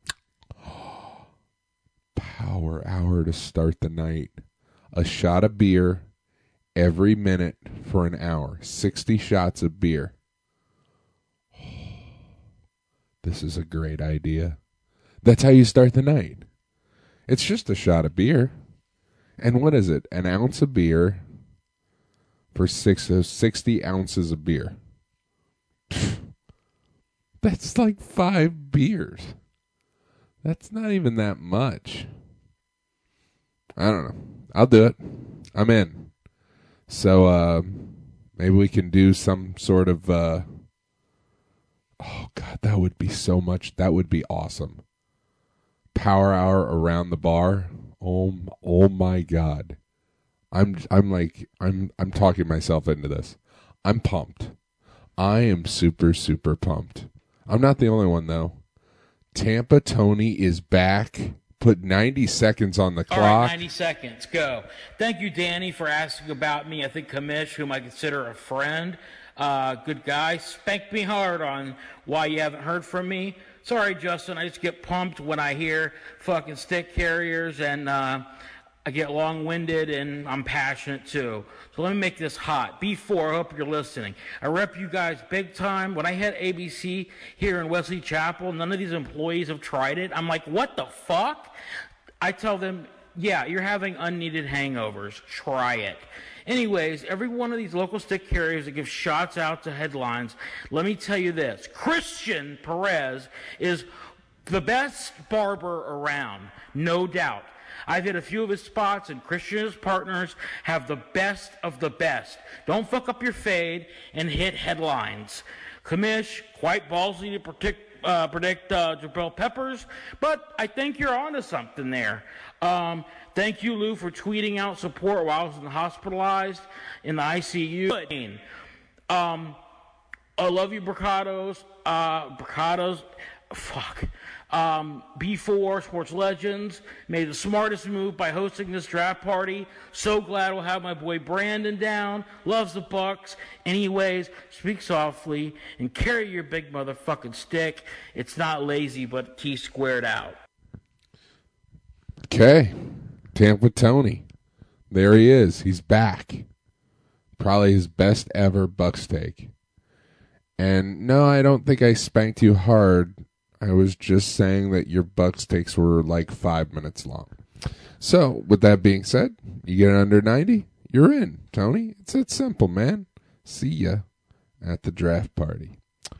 Power hour to start the night. A shot of beer every minute for an hour. 60 shots of beer. This is a great idea. That's how you start the night. It's just a shot of beer. And what is it? An ounce of beer for 60 ounces of beer. That's like 5 beers. That's not even that much. I don't know. I'll do it. I'm in. So maybe we can do some sort of oh God, that would be so much. That would be awesome. Power hour around the bar. Oh my God. I'm talking myself into this. I'm pumped. I am super, super pumped. I'm not the only one though. Tampa Tony is back. Put 90 seconds on the clock. All right, 90 seconds. Go. Thank you, Danny, for asking about me. I think Kamish, whom I consider a friend, good guy, spanked me hard on why you haven't heard from me. Sorry, Justin. I just get pumped when I hear fucking stick carriers, and I get long-winded, and I'm passionate, too. So let me make this hot. B4, I hope you're listening. I rep you guys big time. When I hit ABC here in Wesley Chapel, none of these employees have tried it. I'm like, what the fuck? I tell them, yeah, you're having unneeded hangovers. Try it. Anyways, every one of these local stick carriers that give shots out to headlines, let me tell you this. Christian Perez is the best barber around, no doubt. I've hit a few of his spots, and Christian and his partners have the best of the best. Don't fuck up your fade and hit headlines. Kamish, quite ballsy to predict Jabril Peppers, but I think you're onto something there. Thank you, Lou, for tweeting out support while I was hospitalized in the ICU. I love you, Bricados. Fuck. B4 Sports Legends made the smartest move by hosting this draft party. So glad we'll have my boy Brandon down. Loves the Bucks. Anyways, speak softly and carry your big motherfucking stick. It's not lazy, but T squared out. Okay. Tampa Tony. There he is. He's back. Probably his best ever Bucks take. And no, I don't think I spanked you hard. I was just saying that your Bucks takes were like 5 minutes long. So, with that being said, you get under 90, you're in, Tony. It's that simple, man. See ya at the draft party.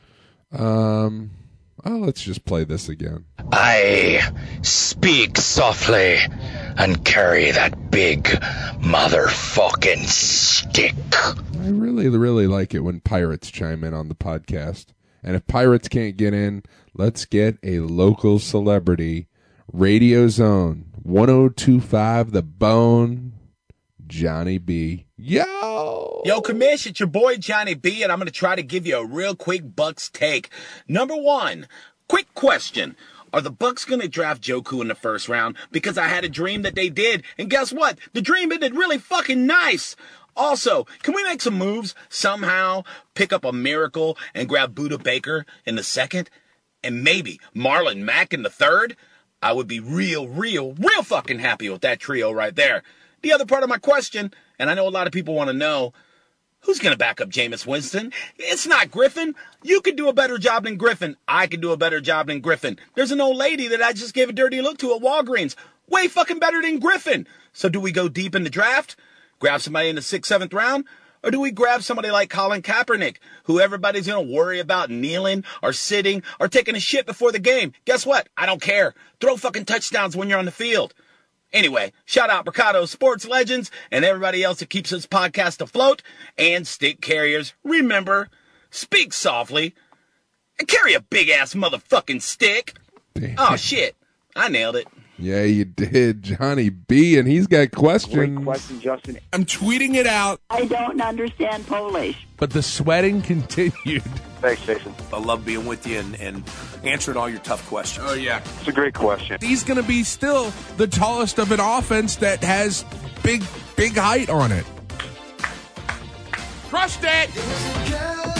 Let's just play this again. I speak softly and carry that big motherfucking stick. I really, really like it when pirates chime in on the podcast. And if pirates can't get in, let's get a local celebrity. Radio Zone 102.5 The Bone, Johnny B. Yo, Kamish, it's your boy Johnny B, and I'm going to try to give you a real quick Bucks take. Number one, quick question. Are the Bucks going to draft Joku in the first round? Because I had a dream that they did, and guess what? The dream ended really fucking nice. Also, can we make some moves somehow, pick up a miracle, and grab Buda Baker in the second? And maybe Marlon Mack in the third? I would be real fucking happy with that trio right there. The other part of my question, and I know a lot of people want to know, who's going to back up Jameis Winston? It's not Griffin. You could do a better job than Griffin. I could do a better job than Griffin. There's an old lady that I just gave a dirty look to at Walgreens. Way fucking better than Griffin. So do we go deep in the draft? Grab somebody in the 6th, 7th round? Or do we grab somebody like Colin Kaepernick, who everybody's going to worry about kneeling or sitting or taking a shit before the game? Guess what? I don't care. Throw fucking touchdowns when you're on the field. Anyway, shout out Bricados, Sports Legends, and everybody else that keeps this podcast afloat. And stick carriers, remember, speak softly and carry a big-ass motherfucking stick. Damn. Oh, shit. I nailed it. Yeah, you did, Johnny B, and he's got questions. Great question, Justin. I'm tweeting it out. I don't understand Polish. But the sweating continued. Thanks, Jason. I love being with you and answering all your tough questions. Oh, yeah. It's a great question. He's going to be still the tallest of an offense that has big height on it. Crushed it!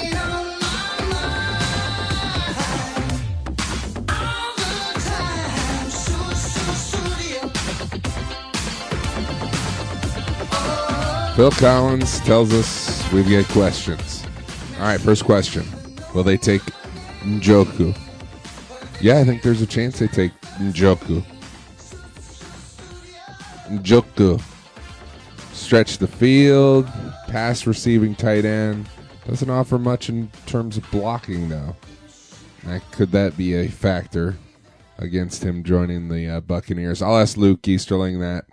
Phil Collins tells us we've got questions. All right, first question. Will they take Njoku? Yeah, I think there's a chance they take Njoku. Stretch the field, pass receiving tight end. Doesn't offer much in terms of blocking, though. Could that be a factor? against him joining the Buccaneers. I'll ask Luke Easterling that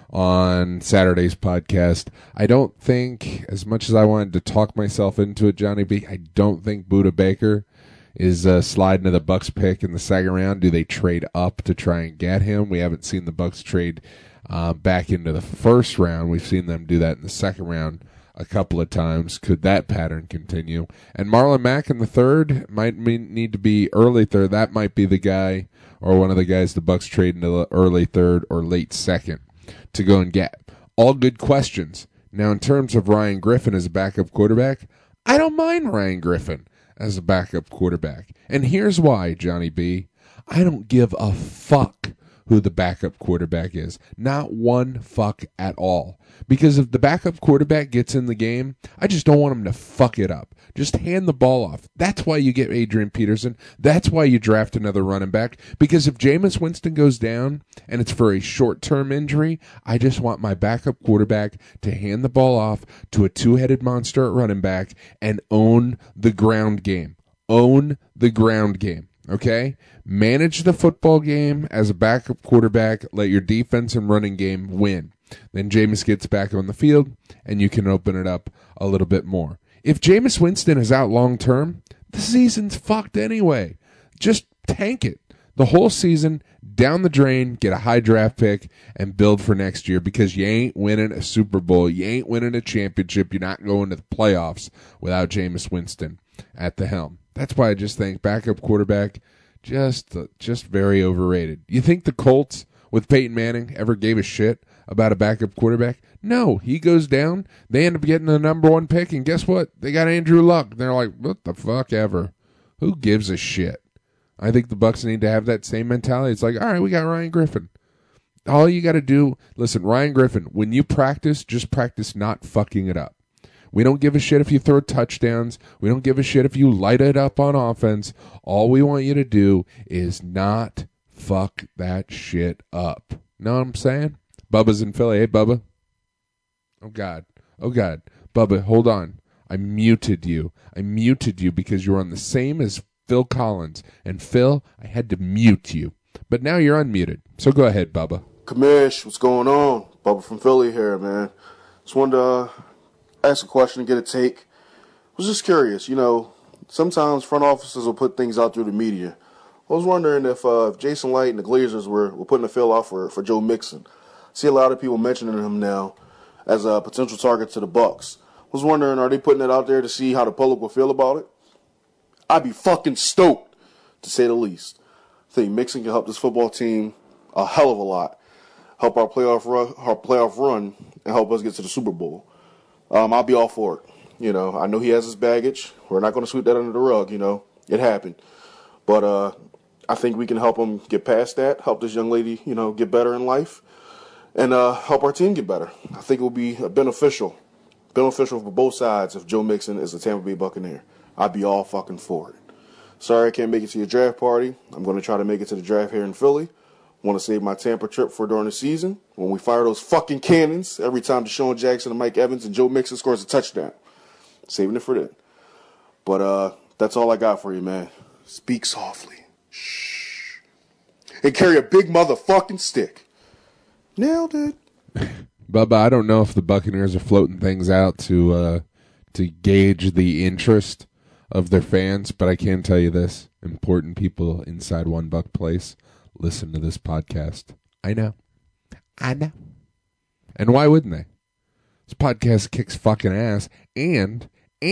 on Saturday's podcast. I don't think, as much as I wanted to talk myself into it, Johnny B, I don't think Budda Baker is sliding to the Bucks pick in the second round. Do they trade up to try and get him? We haven't seen the Bucks trade back into the first round. We've seen them do that in the second round a couple of times. Could that pattern continue? And Marlon Mack in the third might need to be early third. That might be the guy or one of the guys the Bucks trade into the early third or late second to go and get. All good questions. Now, in terms of Ryan Griffin as a backup quarterback, I don't mind Ryan Griffin as a backup quarterback. And here's why, Johnny B. I don't give a fuck who the backup quarterback is. Not one fuck at all. Because if the backup quarterback gets in the game, I just don't want him to fuck it up. Just hand the ball off. That's why you get Adrian Peterson. That's why you draft another running back. Because if Jameis Winston goes down and it's for a short-term injury, I just want my backup quarterback to hand the ball off to a two-headed monster at running back and own the ground game. Own the ground game. Okay? Manage the football game as a backup quarterback. Let your defense and running game win. Then Jameis gets back on the field, and you can open it up a little bit more. If Jameis Winston is out long-term, the season's fucked anyway. Just tank it. The whole season, down the drain, get a high draft pick, and build for next year because you ain't winning a Super Bowl. You ain't winning a championship. You're not going to the playoffs without Jameis Winston at the helm. That's why I just think backup quarterback, just very overrated. You think the Colts with Peyton Manning ever gave a shit about a backup quarterback? No, he goes down. They end up getting the number one pick, and guess what? They got Andrew Luck. They're like, what the fuck ever? Who gives a shit? I think the Bucs need to have that same mentality. It's like, all right, we got Ryan Griffin. All you got to do, listen, Ryan Griffin, when you practice, just practice not fucking it up. We don't give a shit if you throw touchdowns. We don't give a shit if you light it up on offense. All we want you to do is not fuck that shit up. Know what I'm saying? Bubba's in Philly. Hey, Bubba. Oh, God. Bubba, hold on. I muted you. Because you were on the same as Phil Collins. And, Phil, I had to mute you. But now you're unmuted. So go ahead, Bubba. Kamish, what's going on? Bubba from Philly here, man. Just wanted to ask a question and get a take. I was just curious. Sometimes front offices will put things out through the media. I was wondering if Jason Light and the Glazers were putting a fill out for Joe Mixon. I see a lot of people mentioning him now as a potential target to the Bucs. I was wondering, are they putting it out there to see how the public will feel about it? I'd be fucking stoked, to say the least. I think Mixon can help this football team a hell of a lot. Help our playoff run, and help us get to the Super Bowl. I'll be all for it. I know he has his baggage. We're not going to sweep that under the rug. It happened. But I think we can help him get past that, help this young lady, get better in life, and help our team get better. I think it will be beneficial for both sides if Joe Mixon is a Tampa Bay Buccaneer. I'd be all fucking for it. Sorry I can't make it to your draft party. I'm going to try to make it to the draft here in Philly. Want to save my Tampa trip for during the season when we fire those fucking cannons every time Deshaun Jackson and Mike Evans and Joe Mixon scores a touchdown. Saving it for then. But that's all I got for you, man. Speak softly. Shh. And carry a big motherfucking stick. Nailed it. Bubba, I don't know if the Buccaneers are floating things out to gauge the interest of their fans, but I can tell you this. Important people inside One Buck Place listen to this podcast. I know. And why wouldn't they? This podcast kicks fucking ass, and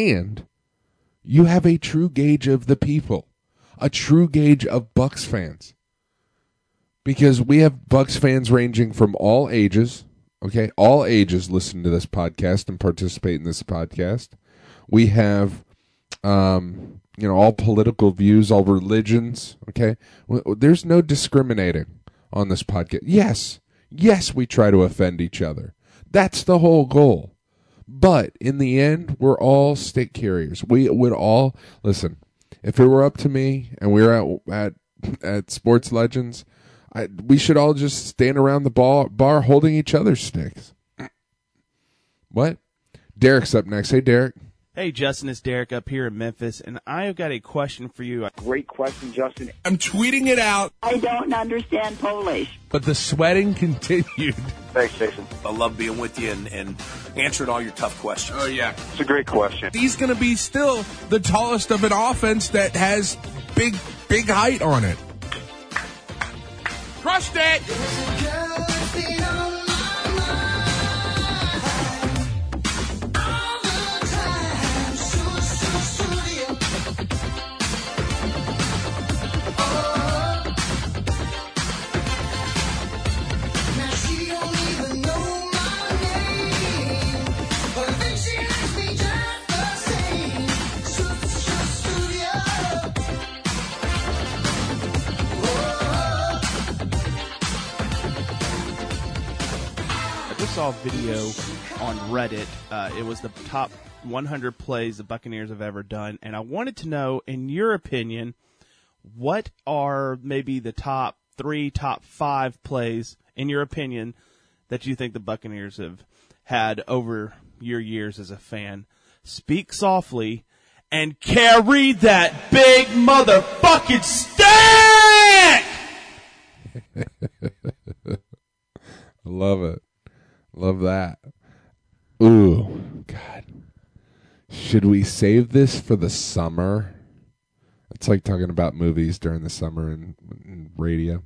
you have a true gauge of the people. A true gauge of Bucs fans. Because we have Bucs fans ranging from all ages. Okay, all ages listen to this podcast and participate in this podcast. We have, all political views, all religions. Okay, there's no discriminating on this podcast. Yes, we try to offend each other. That's the whole goal. But in the end, we're all stick carriers. We would all listen. If it were up to me and we were at Sports Legends, we should all just stand around the bar holding each other's sticks. What? Derek's up next. Hey, Derek. Hey, Justin, it's Derek up here in Memphis, and I've got a question for you. Great question, Justin. I'm tweeting it out. I don't understand Polish. But the sweating continued. Thanks, Jason. I love being with you and answering all your tough questions. Oh, yeah. It's a great question. He's going to be still the tallest of an offense that has big height on it. Crushed it! Saw a video on Reddit. It was the top 100 plays the Buccaneers have ever done, and I wanted to know, in your opinion, what are maybe the top 3, top 5 plays, in your opinion, that you think the Buccaneers have had over your years as a fan? Speak softly and carry that big motherfucking stick! Love it. Love that. Ooh, God. Should we save this for the summer? It's like talking about movies during the summer and radio.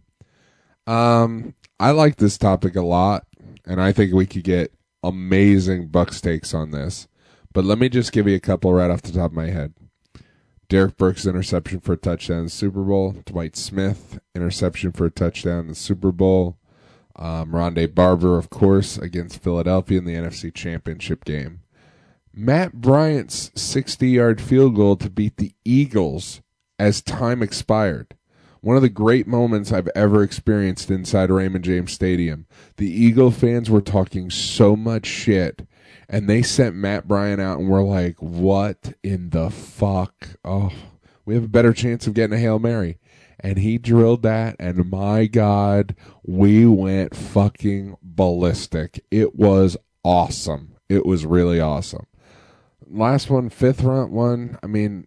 I like this topic a lot, and I think we could get amazing Bucs takes on this. But let me just give you a couple right off the top of my head. Derek Burks' interception for a touchdown in the Super Bowl. Dwight Smith, interception for a touchdown in the Super Bowl. Rondé Barber, of course, against Philadelphia in the NFC Championship game. Matt Bryant's 60-yard field goal to beat the Eagles as time expired. One of the great moments I've ever experienced inside Raymond James Stadium. The Eagle fans were talking so much shit, and they sent Matt Bryant out, and we're like, what in the fuck? Oh, we have a better chance of getting a Hail Mary. And he drilled that, and my God, we went fucking ballistic. It was awesome. It was really awesome. Last one, 5th round one. I mean,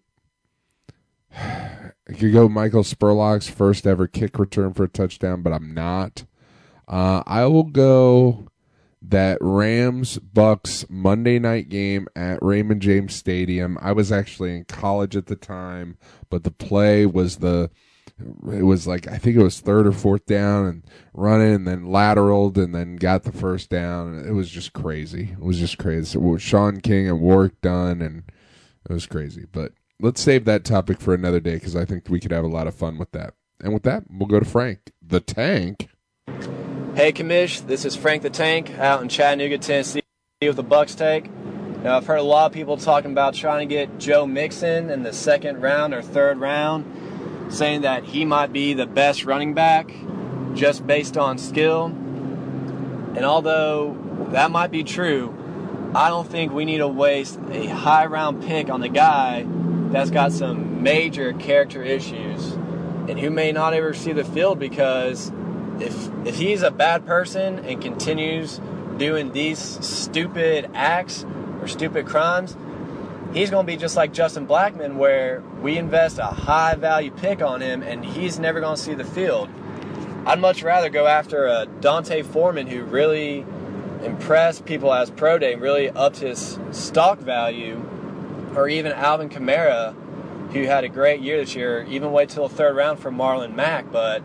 I could go Michael Spurlock's first ever kick return for a touchdown, but I'm not. I will go that Rams-Bucks Monday night game at Raymond James Stadium. I was actually in college at the time, but the play was it was like, I think it was 3rd or 4th down and running and then lateraled and then got the first down. It was just crazy. It was just crazy. It was Sean King and Warwick Dunn, and it was crazy. But let's save that topic for another day because I think we could have a lot of fun with that. And with that, we'll go to Frank the Tank. Hey, Commish. This is Frank the Tank out in Chattanooga, Tennessee with the Bucs take. Now, I've heard a lot of people talking about trying to get Joe Mixon in the 2nd round or 3rd round, saying that he might be the best running back just based on skill. And although that might be true, I don't think we need to waste a high round pick on the guy that's got some major character issues and who may not ever see the field, because if he's a bad person and continues doing these stupid acts or stupid crimes, he's going to be just like Justin Blackmon, where we invest a high-value pick on him, and he's never going to see the field. I'd much rather go after a Dante Foreman who really impressed people as pro day, really upped his stock value, or even Alvin Kamara, who had a great year this year. Even wait till the 3rd round for Marlon Mack, but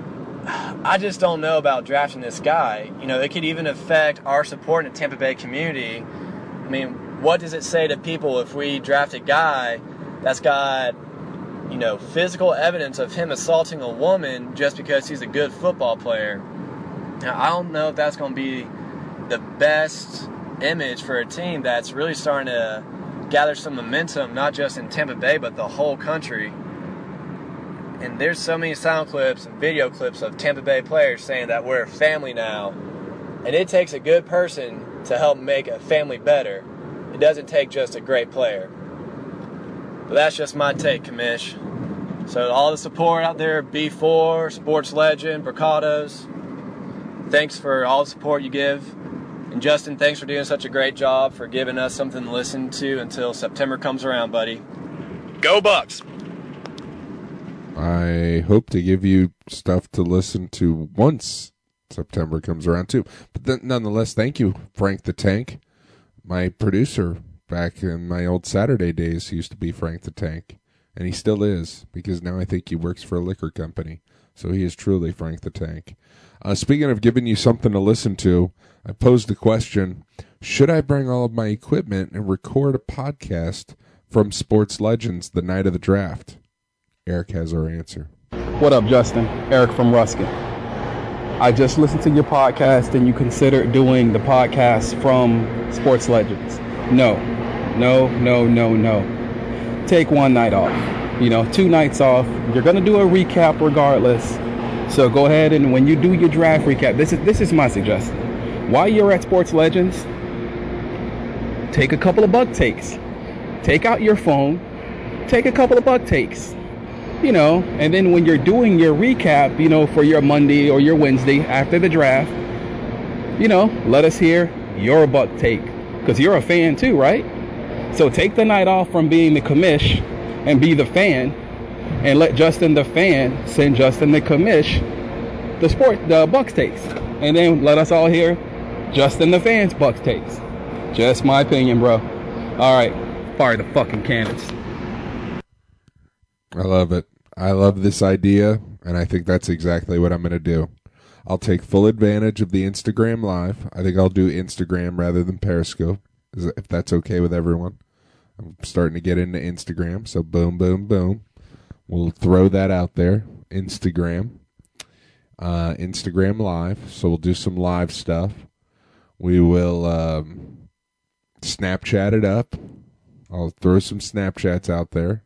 I just don't know about drafting this guy. You know, it could even affect our support in the Tampa Bay community. I mean, what does it say to people if we draft a guy that's got, you know, physical evidence of him assaulting a woman just because he's a good football player? Now, I don't know if that's going to be the best image for a team that's really starting to gather some momentum, not just in Tampa Bay, but the whole country. And there's so many sound clips and video clips of Tampa Bay players saying that we're a family now. And it takes a good person to help make a family better. It doesn't take just a great player. But that's just my take, Commish. So all the support out there, B4, Sports Legend, Bricados, thanks for all the support you give. And Justin, thanks for doing such a great job, for giving us something to listen to until September comes around, buddy. Go Bucks! I hope to give you stuff to listen to once September comes around too. But then, nonetheless, thank you, Frank the Tank, my producer back in my old Saturday days. He used to be Frank the Tank, and he still is, because now I think he works for a liquor company. So he is truly Frank the Tank. Speaking of giving you something to listen to, I posed the question, should I bring all of my equipment and record a podcast from Sports Legends the night of the draft? Eric has our answer. What up, Justin? Eric from Ruskin. I just listened to your podcast, and you considered doing the podcast from Sports Legends. No. Take one night off. 2 nights off. You're going to do a recap regardless. So go ahead, and when you do your draft recap, this is my suggestion. While you're at Sports Legends, take a couple of bug takes. Take out your phone. Take a couple of bug takes. And then when you're doing your recap, for your Monday or your Wednesday after the draft, let us hear your buck take, because you're a fan too, right? So take the night off from being the commish and be the fan, and let Justin the fan send Justin the commish the Bucks takes, and then let us all hear Justin the fan's Bucks takes. Just my opinion, bro. All right, fire the fucking cannons. I love it. I love this idea, and I think that's exactly what I'm going to do. I'll take full advantage of the Instagram Live. I think I'll do Instagram rather than Periscope, if that's okay with everyone. I'm starting to get into Instagram, so boom, boom, boom. We'll throw that out there. Instagram Live. So we'll do some live stuff. We will Snapchat it up. I'll throw some Snapchats out there.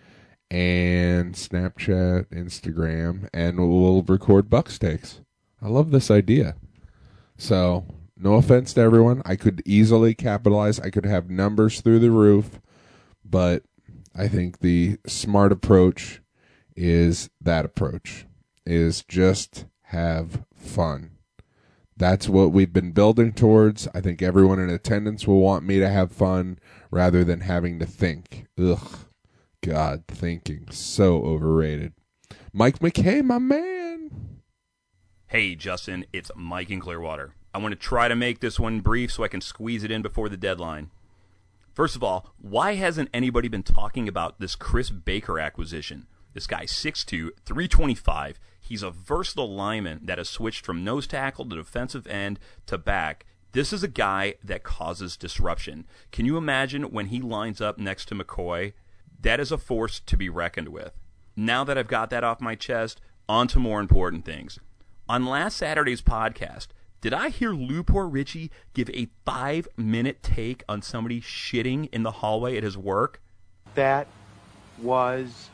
And Snapchat, Instagram, and we'll record Bucks takes. I love this idea. So, no offense to everyone. I could easily capitalize. I could have numbers through the roof. But I think the smart approach is that approach, is just have fun. That's what we've been building towards. I think everyone in attendance will want me to have fun rather than having to think. Ugh. God, thinking. So overrated. Mike McKay, my man. Hey, Justin, it's Mike in Clearwater. I want to try to make this one brief so I can squeeze it in before the deadline. First of all, why hasn't anybody been talking about this Chris Baker acquisition? This guy's 6'2", 325. He's a versatile lineman that has switched from nose tackle to defensive end to back. This is a guy that causes disruption. Can you imagine when he lines up next to McCoy? That is a force to be reckoned with. Now that I've got that off my chest, on to more important things. On last Saturday's podcast, did I hear Lou Richie give a 5-minute take on somebody shitting in the hallway at his work? That was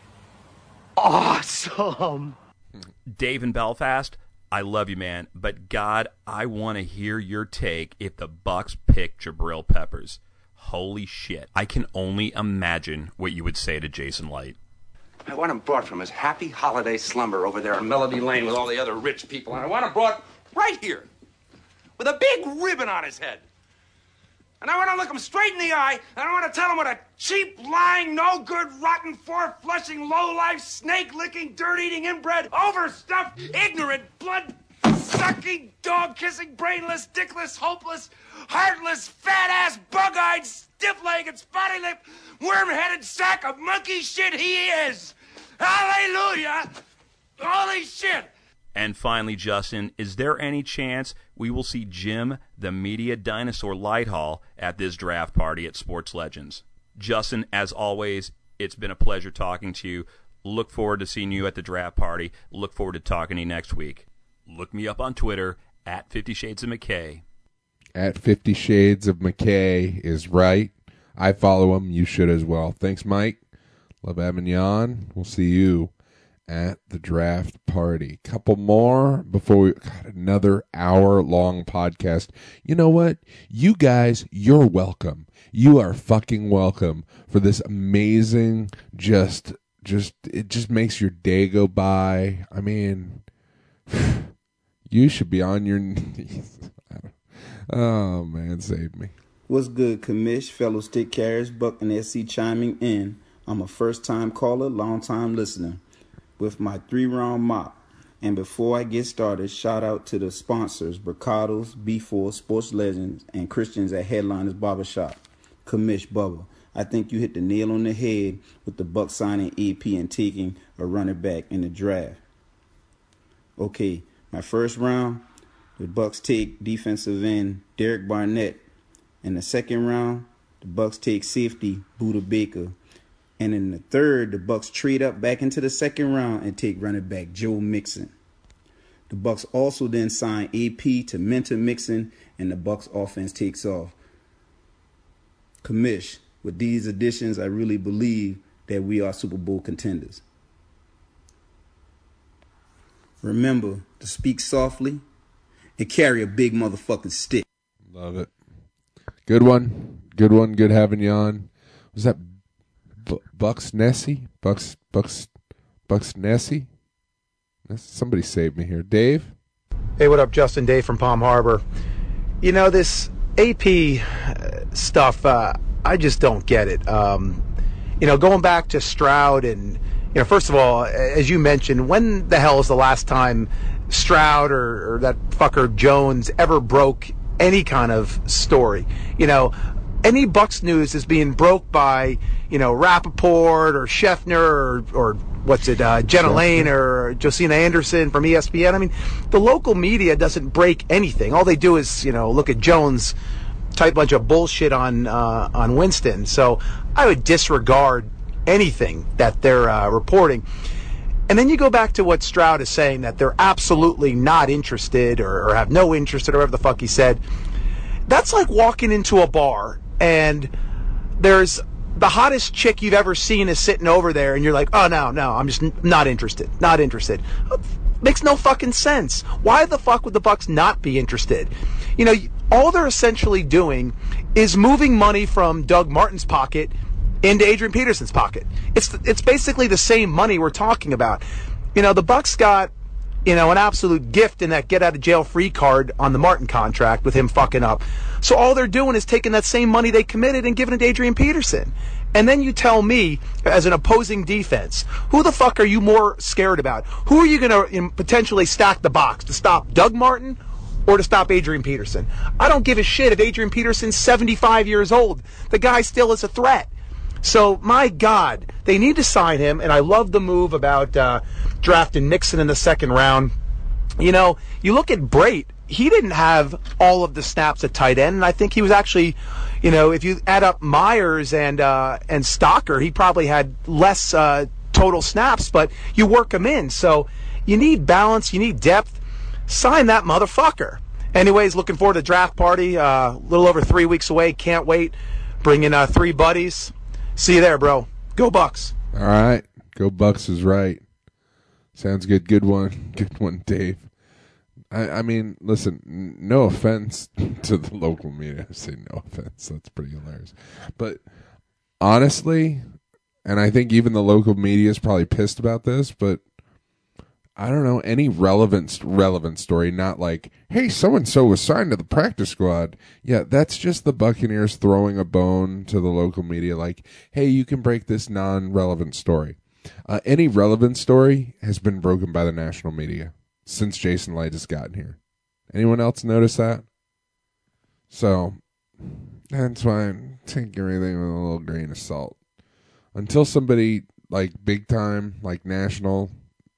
awesome. Dave in Belfast, I love you, man, but God, I want to hear your take if the Bucks pick Jabril Peppers. Holy shit. I can only imagine what you would say to Jason Light. I want him brought from his happy holiday slumber over there on Melody Lane with all the other rich people, and I want him brought right here with a big ribbon on his head. And I want to look him straight in the eye, and I want to tell him what a cheap, lying, no-good, rotten, four-flushing, low-life, snake-licking, dirt-eating, inbred, overstuffed, ignorant, blood-sucking, dog-kissing, brainless, dickless, hopeless, heartless, fat-ass, bug-eyed, stiff-legged, spotty-lipped, worm-headed sack of monkey shit he is! Hallelujah! Holy shit! And finally, Justin, is there any chance we will see Jim, the media dinosaur Lighthall, at this draft party at Sports Legends? Justin, as always, it's been a pleasure talking to you. Look forward to seeing you at the draft party. Look forward to talking to you next week. Look me up on Twitter, at 50 Shades of McKay. At 50 Shades of McKay is right. I follow him. You should as well. Thanks, Mike. Love having you on. We'll see you at the draft party. Couple more before we got another hour-long podcast. You know what? You guys, you're welcome. You are fucking welcome for this amazing, it just makes your day go by. I mean, you should be on your knees. Oh, man, save me. What's good, Commish, fellow stick carriers, Buck and SC chiming in. I'm a first-time caller, long-time listener with my 3-round mop. And before I get started, shout out to the sponsors, Bricados, B4, Sports Legends, and Christians at Headliners Barbershop. Commish, Bubba, I think you hit the nail on the head with the Buck signing EP and taking a running back in the draft. Okay, my first round, the Bucks take defensive end Derek Barnett. In the second round, the Bucks take safety Buda Baker. And in the third, the Bucks trade up back into the second round and take running back Joe Mixon. The Bucks also then sign AP to mentor Mixon, and the Bucks offense takes off. Commish, with these additions, I really believe that we are Super Bowl contenders. Remember to speak softly and carry a big motherfucking stick. Love it. Good one. Good one. Good having you on. Was that Bucks Nessie? Bucks Nessie? Somebody save me here. Dave? Hey, what up, Justin? Dave from Palm Harbor. You know, this AP stuff, I just don't get it. You know, going back to Stroud and, you know, first of all, as you mentioned, when the hell is the last time Stroud or that fucker Jones ever broke any kind of story? You know, any Bucks news is being broke by, you know, Rappaport or Scheffner or what's it, Jenna Lane or Josina Anderson from ESPN. I mean, the local media doesn't break anything. All they do is, you know, look at Jones, type a bunch of bullshit on Winston. So I would disregard anything that they're reporting. And then you go back to what Stroud is saying, that they're absolutely not interested or have no interest or whatever the fuck he said. That's like walking into a bar and there's the hottest chick you've ever seen is sitting over there and you're like, oh, no, I'm just not interested. Makes no fucking sense. Why the fuck would the Bucks not be interested? You know, all they're essentially doing is moving money from Doug Martin's pocket into Adrian Peterson's pocket. It's basically the same money we're talking about. You know, the Bucks got, you know, an absolute gift in that get-out-of-jail-free card on the Martin contract with him fucking up. So all they're doing is taking that same money they committed and giving it to Adrian Peterson. And then you tell me, as an opposing defense, who the fuck are you more scared about? Who are you going to potentially stack the box, to stop Doug Martin or to stop Adrian Peterson? I don't give a shit if Adrian Peterson's 75 years old. The guy still is a threat. So, my God, they need to sign him, and I love the move about drafting Mixon in the second round. You know, you look at Brate, he didn't have all of the snaps at tight end, and I think he was actually, you know, if you add up Myers and Stocker, he probably had less total snaps, but you work him in. So, you need balance, you need depth. Sign that motherfucker. Anyways, looking forward to the draft party, a little over 3 weeks away, can't wait. Bring in 3 buddies. See you there, bro. Go Bucks. All right. Go Bucks is right. Sounds good. Good one. Good one, Dave. I mean, listen, no offense to the local media. I say no offense. That's pretty hilarious. But honestly, and I think even the local media is probably pissed about this, but I don't know, any relevant story, not like, hey, so-and-so was signed to the practice squad. Yeah, that's just the Buccaneers throwing a bone to the local media like, hey, you can break this non-relevant story. Any relevant story has been broken by the national media since Jason Light has gotten here. Anyone else notice that? So, that's why I'm taking everything with a little grain of salt. Until somebody, like, big time, like national,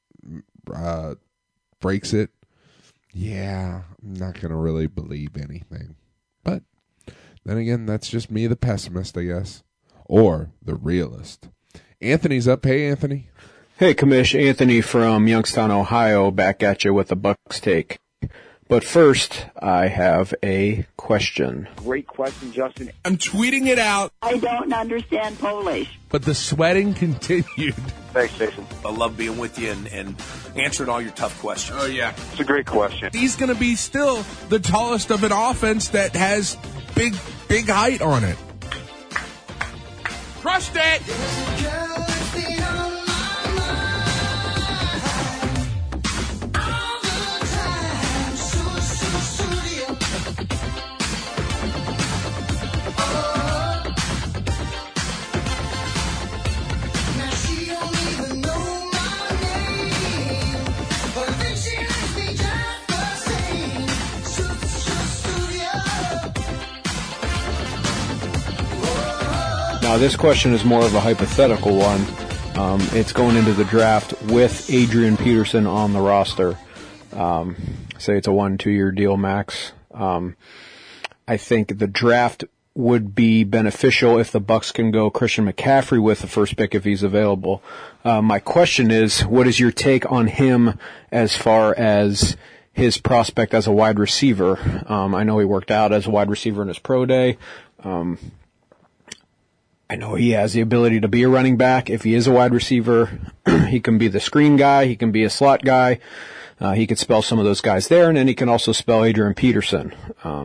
breaks it, yeah, I'm not going to really believe anything. But then again, that's just me, the pessimist, I guess. Or the realist. Anthony's up. Hey, Anthony. Hey, Commish. Anthony from Youngstown, Ohio, back at you with the Bucks take. But first, I have a question. Great question, Justin. I'm tweeting it out. I don't understand Polish. But the sweating continued. Thanks, Jason. I love being with you and answering all your tough questions. Oh, yeah. It's a great question. He's going to be still the tallest of an offense that has big height on it. Crushed it! This question is more of a hypothetical one. It's going into the draft with Adrian Peterson on the roster. Say it's a 1-2 year deal max. I think the draft would be beneficial if the Bucks can go Christian McCaffrey with the first pick if he's available. My question is, what is your take on him as far as his prospect as a wide receiver? I know he worked out as a wide receiver in his pro day. I know he has the ability to be a running back. If he is a wide receiver, he can be the screen guy. He can be a slot guy. He could spell some of those guys there, and then he can also spell Adrian Peterson.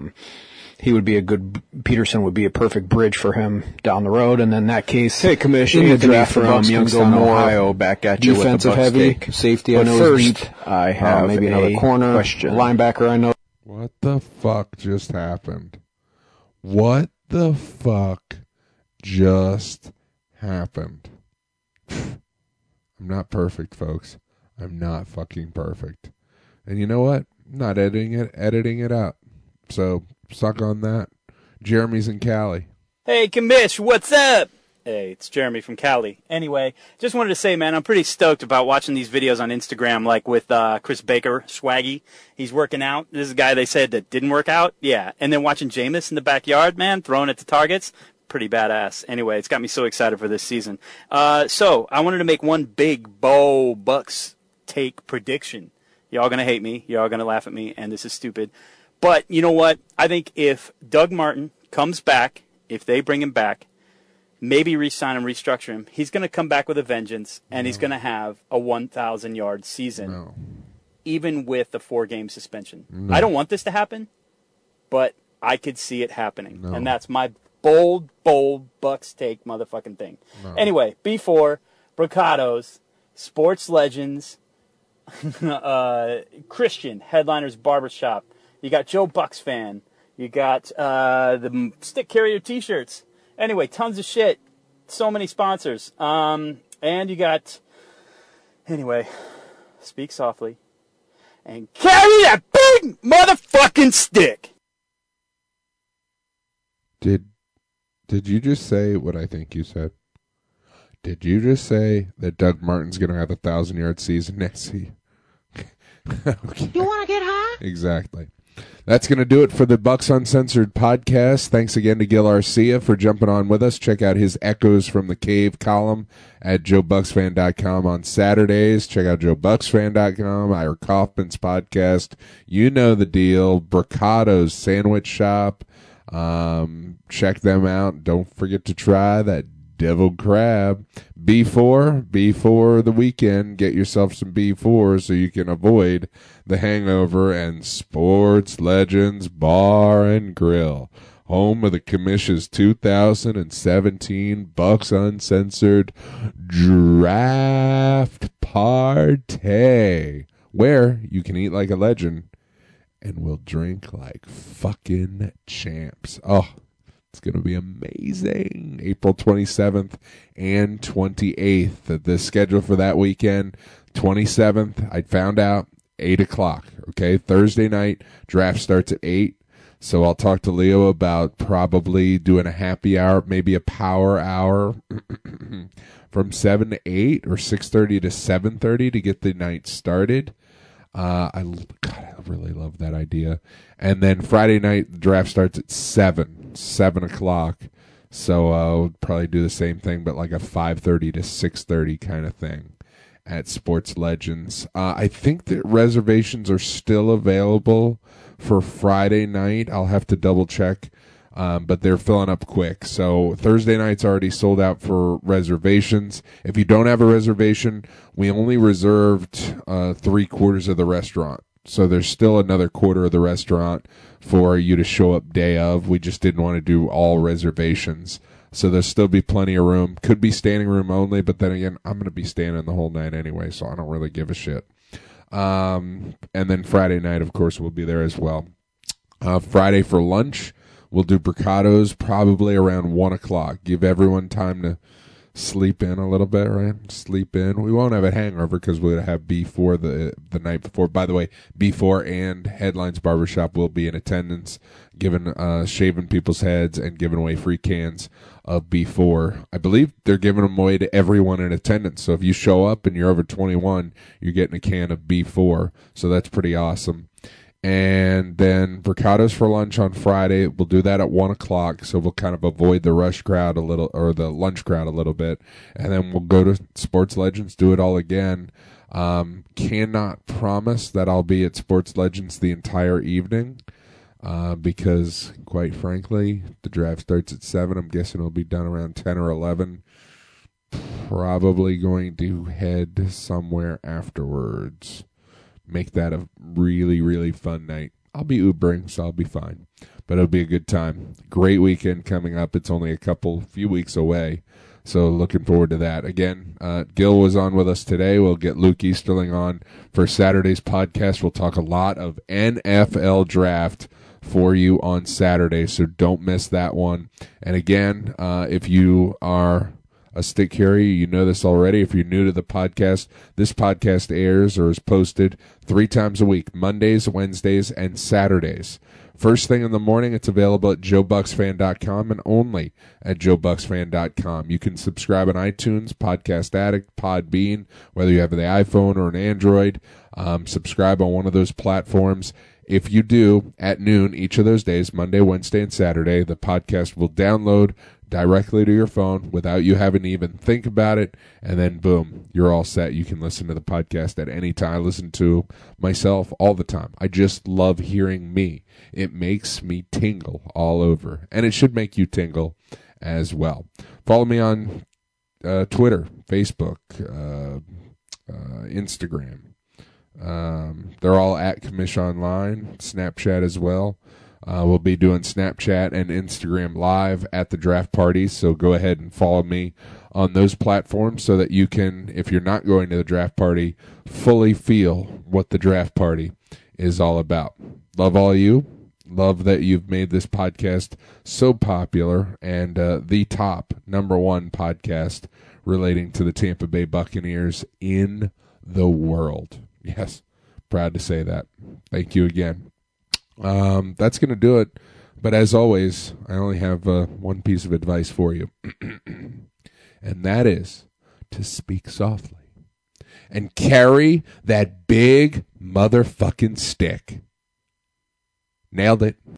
Peterson would be a perfect bridge for him down the road, and then in that case, hey, Commission, in the draft from Youngstown, Ohio, back at you with the Bucks heavy take. safety. But I know first, I have maybe another corner, question. linebacker. I know. What the fuck just happened? What the fuck just happened? I'm not perfect, folks. I'm not fucking perfect. And you know what? I'm not editing it out. So suck on that. Jeremy's in Cali. Hey, Commish, what's up? Hey, it's Jeremy from Cali. Anyway, just wanted to say, man, I'm pretty stoked about watching these videos on Instagram, like with Chris Baker, Swaggy. He's working out. This is a guy they said that didn't work out. Yeah. And then watching Jameis in the backyard, man, throwing it to targets. Pretty badass. Anyway, it's got me so excited for this season. So I wanted to make one big, bold Bucks take prediction. Y'all going to hate me. Y'all going to laugh at me, and this is stupid. But you know what? I think if Doug Martin comes back, if they bring him back, maybe re-sign him, restructure him, he's going to come back with a vengeance, and he's going to have a 1,000-yard season, even with the 4-game suspension. No. I don't want this to happen, but I could see it happening. No. And that's my bold Bucks take motherfucking thing. No. Anyway, B4, Brocados, Sports Legends, Christian, Headliners Barbershop. You got Joe Bucks Fan. You got the Stick Carrier T-shirts. Anyway, tons of shit. So many sponsors. And you got... Anyway, speak softly. And carry that big motherfucking stick! Did you just say what I think you said? Did you just say that Doug Martin's going to have a 1,000-yard season next year? Okay. You want to get high? Exactly. That's going to do it for the Bucks Uncensored podcast. Thanks again to Gil Arcia for jumping on with us. Check out his Echoes from the Cave column at joebucksfan.com on Saturdays. Check out joebucksfan.com, Ira Kaufman's podcast. You know the deal. Brocado's Sandwich Shop. Check them out. Don't forget to try that deviled crab. B4 the weekend. Get yourself some B4 so you can avoid the hangover. And Sports Legends Bar and Grill, home of the Commish's 2017 Bucks Uncensored Draft Party, where you can eat like a legend and we'll drink like fucking champs. Oh, it's going to be amazing. April 27th and 28th. The schedule for that weekend, 27th, I found out, 8 o'clock. Okay, Thursday night, draft starts at 8. So I'll talk to Leo about probably doing a happy hour, maybe a power hour from 7 to 8 or 6:30 to 7:30 to get the night started. I really love that idea. And then Friday night, the draft starts at 7 o'clock. So I'll probably do the same thing, but like a 5:30 to 6:30 kind of thing at Sports Legends. I think that reservations are still available for Friday night. I'll have to double check, but they're filling up quick. So Thursday night's already sold out for reservations. If you don't have a reservation, we only reserved 3/4 of the restaurant. So there's still another quarter of the restaurant for you to show up day of. We just didn't want to do all reservations. So there'll still be plenty of room. Could be standing room only, but then again, I'm going to be standing the whole night anyway, so I don't really give a shit. And then Friday night, of course, we'll be there as well. Friday for lunch, we'll do Brocados probably around 1 o'clock. Give everyone time to sleep in a little bit, right? Sleep in. We won't have a hangover because we'll have B4 the night before. By the way, B4 and Headlines Barbershop will be in attendance, shaving people's heads and giving away free cans of B4. I believe they're giving them away to everyone in attendance. So if you show up and you're over 21, you're getting a can of B4. So that's pretty awesome. And then Bricados for lunch on Friday. We'll do that at 1 o'clock, so we'll kind of avoid the rush crowd a little, or the lunch crowd a little bit. And then we'll go to Sports Legends, do it all again. Cannot promise that I'll be at Sports Legends the entire evening, because, quite frankly, the draft starts at 7. I'm guessing it'll be done around 10 or 11. Probably going to head somewhere afterwards. Make that a really, really fun night. I'll be Ubering, so I'll be fine. But it'll be a good time. Great weekend coming up. It's only few weeks away. So looking forward to that. Again, Gil was on with us today. We'll get Luke Easterling on for Saturday's podcast. We'll talk a lot of NFL draft for you on Saturday, so don't miss that one. And again, if you are a stick carrier, you know this already. If you're new to the podcast, this podcast airs or is posted 3 times a week, Mondays, Wednesdays, and Saturdays. First thing in the morning, it's available at joebucksfan.com and only at joebucksfan.com. You can subscribe on iTunes, Podcast Addict, Podbean, whether you have the iPhone or an Android. Subscribe on one of those platforms. If you do, at noon each of those days, Monday, Wednesday, and Saturday, the podcast will download directly to your phone without you having to even think about it, and then boom, you're all set. You can listen to the podcast at any time. I listen to myself all the time. I just love hearing me. It makes me tingle all over, and it should make you tingle as well. Follow me on Twitter, Facebook, Instagram. They're all at Commish Online, Snapchat as well. We'll be doing Snapchat and Instagram live at the draft parties, so go ahead and follow me on those platforms so that you can, if you're not going to the draft party, fully feel what the draft party is all about. Love all you. Love that you've made this podcast so popular and the top #1 podcast relating to the Tampa Bay Buccaneers in the world. Yes, proud to say that. Thank you again. That's going to do it. But as always, I only have one piece of advice for you. And that is to speak softly and carry that big motherfucking stick. Nailed it.